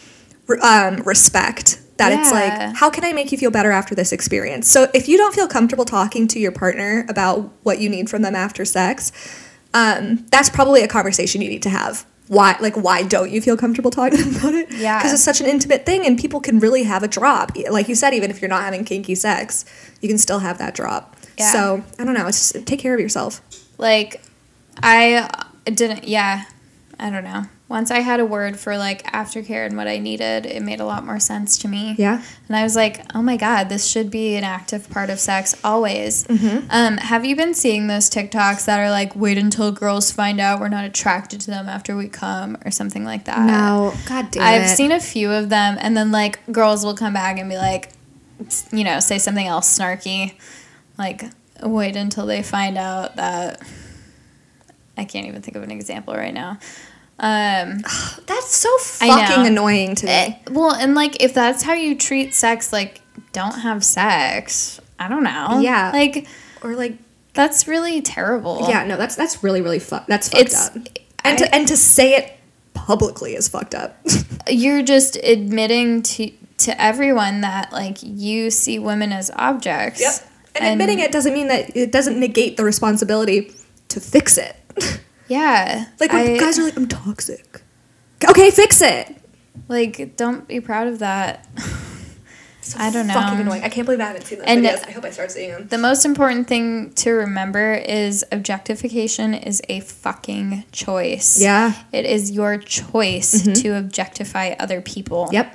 um, respect that yeah. It's like, how can I make you feel better after this experience? So if you don't feel comfortable talking to your partner about what you need from them after sex, um, that's probably a conversation you need to have. Why, like, why don't you feel comfortable talking about it? Yeah. Because it's such an intimate thing, and people can really have a drop. Like you said, even if you're not having kinky sex, you can still have that drop. Yeah. So, I don't know. It's just, take care of yourself. Like, I didn't, yeah, I don't know. Once I had a word for, like, aftercare and what I needed, it made a lot more sense to me. Yeah. And I was like, oh, my God, this should be an active part of sex always. Mm-hmm. Um, have you been seeing those TikToks that are like, wait until girls find out we're not attracted to them after we come or something like that? No. God damn I've it. seen a few of them, and then, like, girls will come back and be like, you know, say something else snarky. Like, wait until they find out that... I can't even think of an example right now. Um, that's so fucking annoying to me. It, well, and like if that's how you treat sex, like don't have sex. I don't know. Yeah. Like or like that's really terrible. Yeah, no, that's that's really really fu- that's fucked it's, up. And I, to and to say it publicly is fucked up. You're just admitting to to everyone that like you see women as objects. Yep. And, and admitting it doesn't mean that it doesn't negate the responsibility to fix it. Yeah. Like when I, guys are like, I'm toxic. Okay, fix it. Like, don't be proud of that. So I don't know. Fucking annoying. I can't believe I haven't seen those and videos. I hope I start seeing them. The most important thing to remember is objectification is a fucking choice. Yeah. It is your choice mm-hmm. to objectify other people. Yep.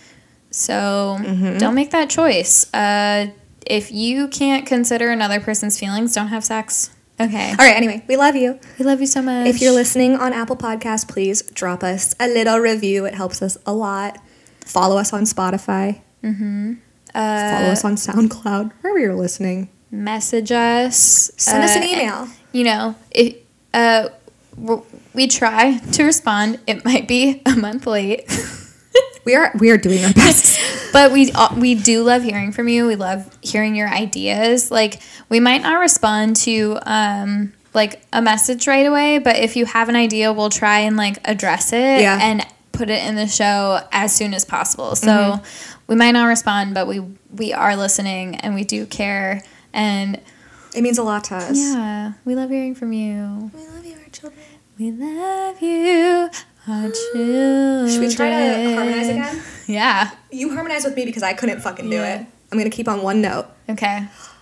So mm-hmm. don't make that choice. Uh, if you can't consider another person's feelings, don't have sex. Okay. All right, anyway, we love you. We love you so much. If you're listening on Apple Podcasts, please drop us a little review. It helps us a lot. Follow us on Spotify. Mm-hmm. Uh, Follow us on SoundCloud, wherever you're listening. Message us. Send uh, us an email. You know, if, uh, we try to respond. It might be a month late. We are we are doing our best. But we uh, we do love hearing from you. We love hearing your ideas. Like, we might not respond to um like a message right away, but if you have an idea, we'll try and like address it yeah. and put it in the show as soon as possible. So mm-hmm. we might not respond, but we we are listening and we do care, and it means a lot to us. Yeah, we love hearing from you. We love you, our children. We love you, our children. Should we try to harmonize again? Yeah. You harmonize with me because I couldn't fucking do yeah. it. I'm going to keep on one note. Okay.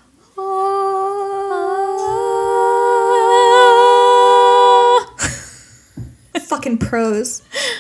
Fucking pros.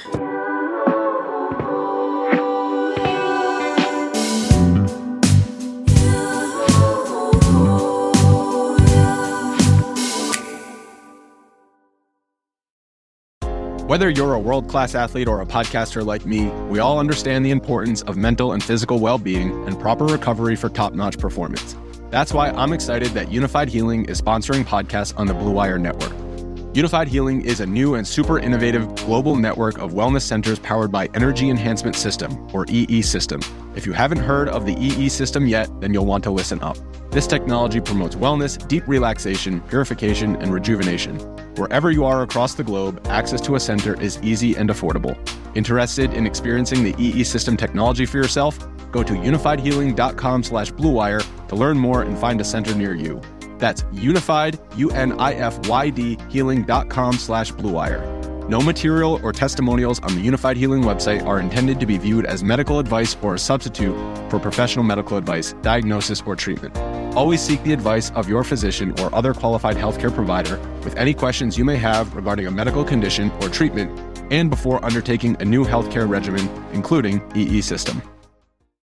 Whether you're a world-class athlete or a podcaster like me, we all understand the importance of mental and physical well-being and proper recovery for top-notch performance. That's why I'm excited that Unified Healing is sponsoring podcasts on the Blue Wire Network. Unified Healing is a new and super innovative global network of wellness centers powered by Energy Enhancement System, or E E System. If you haven't heard of the E E System yet, then you'll want to listen up. This technology promotes wellness, deep relaxation, purification, and rejuvenation. Wherever you are across the globe, access to a center is easy and affordable. Interested in experiencing the E E System technology for yourself? Go to unifiedhealing.com slash bluewire to learn more and find a center near you. That's unified, U N I F Y D, healing.com slash bluewire. No material or testimonials on the Unified Healing website are intended to be viewed as medical advice or a substitute for professional medical advice, diagnosis, or treatment. Always seek the advice of your physician or other qualified healthcare provider with any questions you may have regarding a medical condition or treatment and before undertaking a new healthcare regimen, including E E System.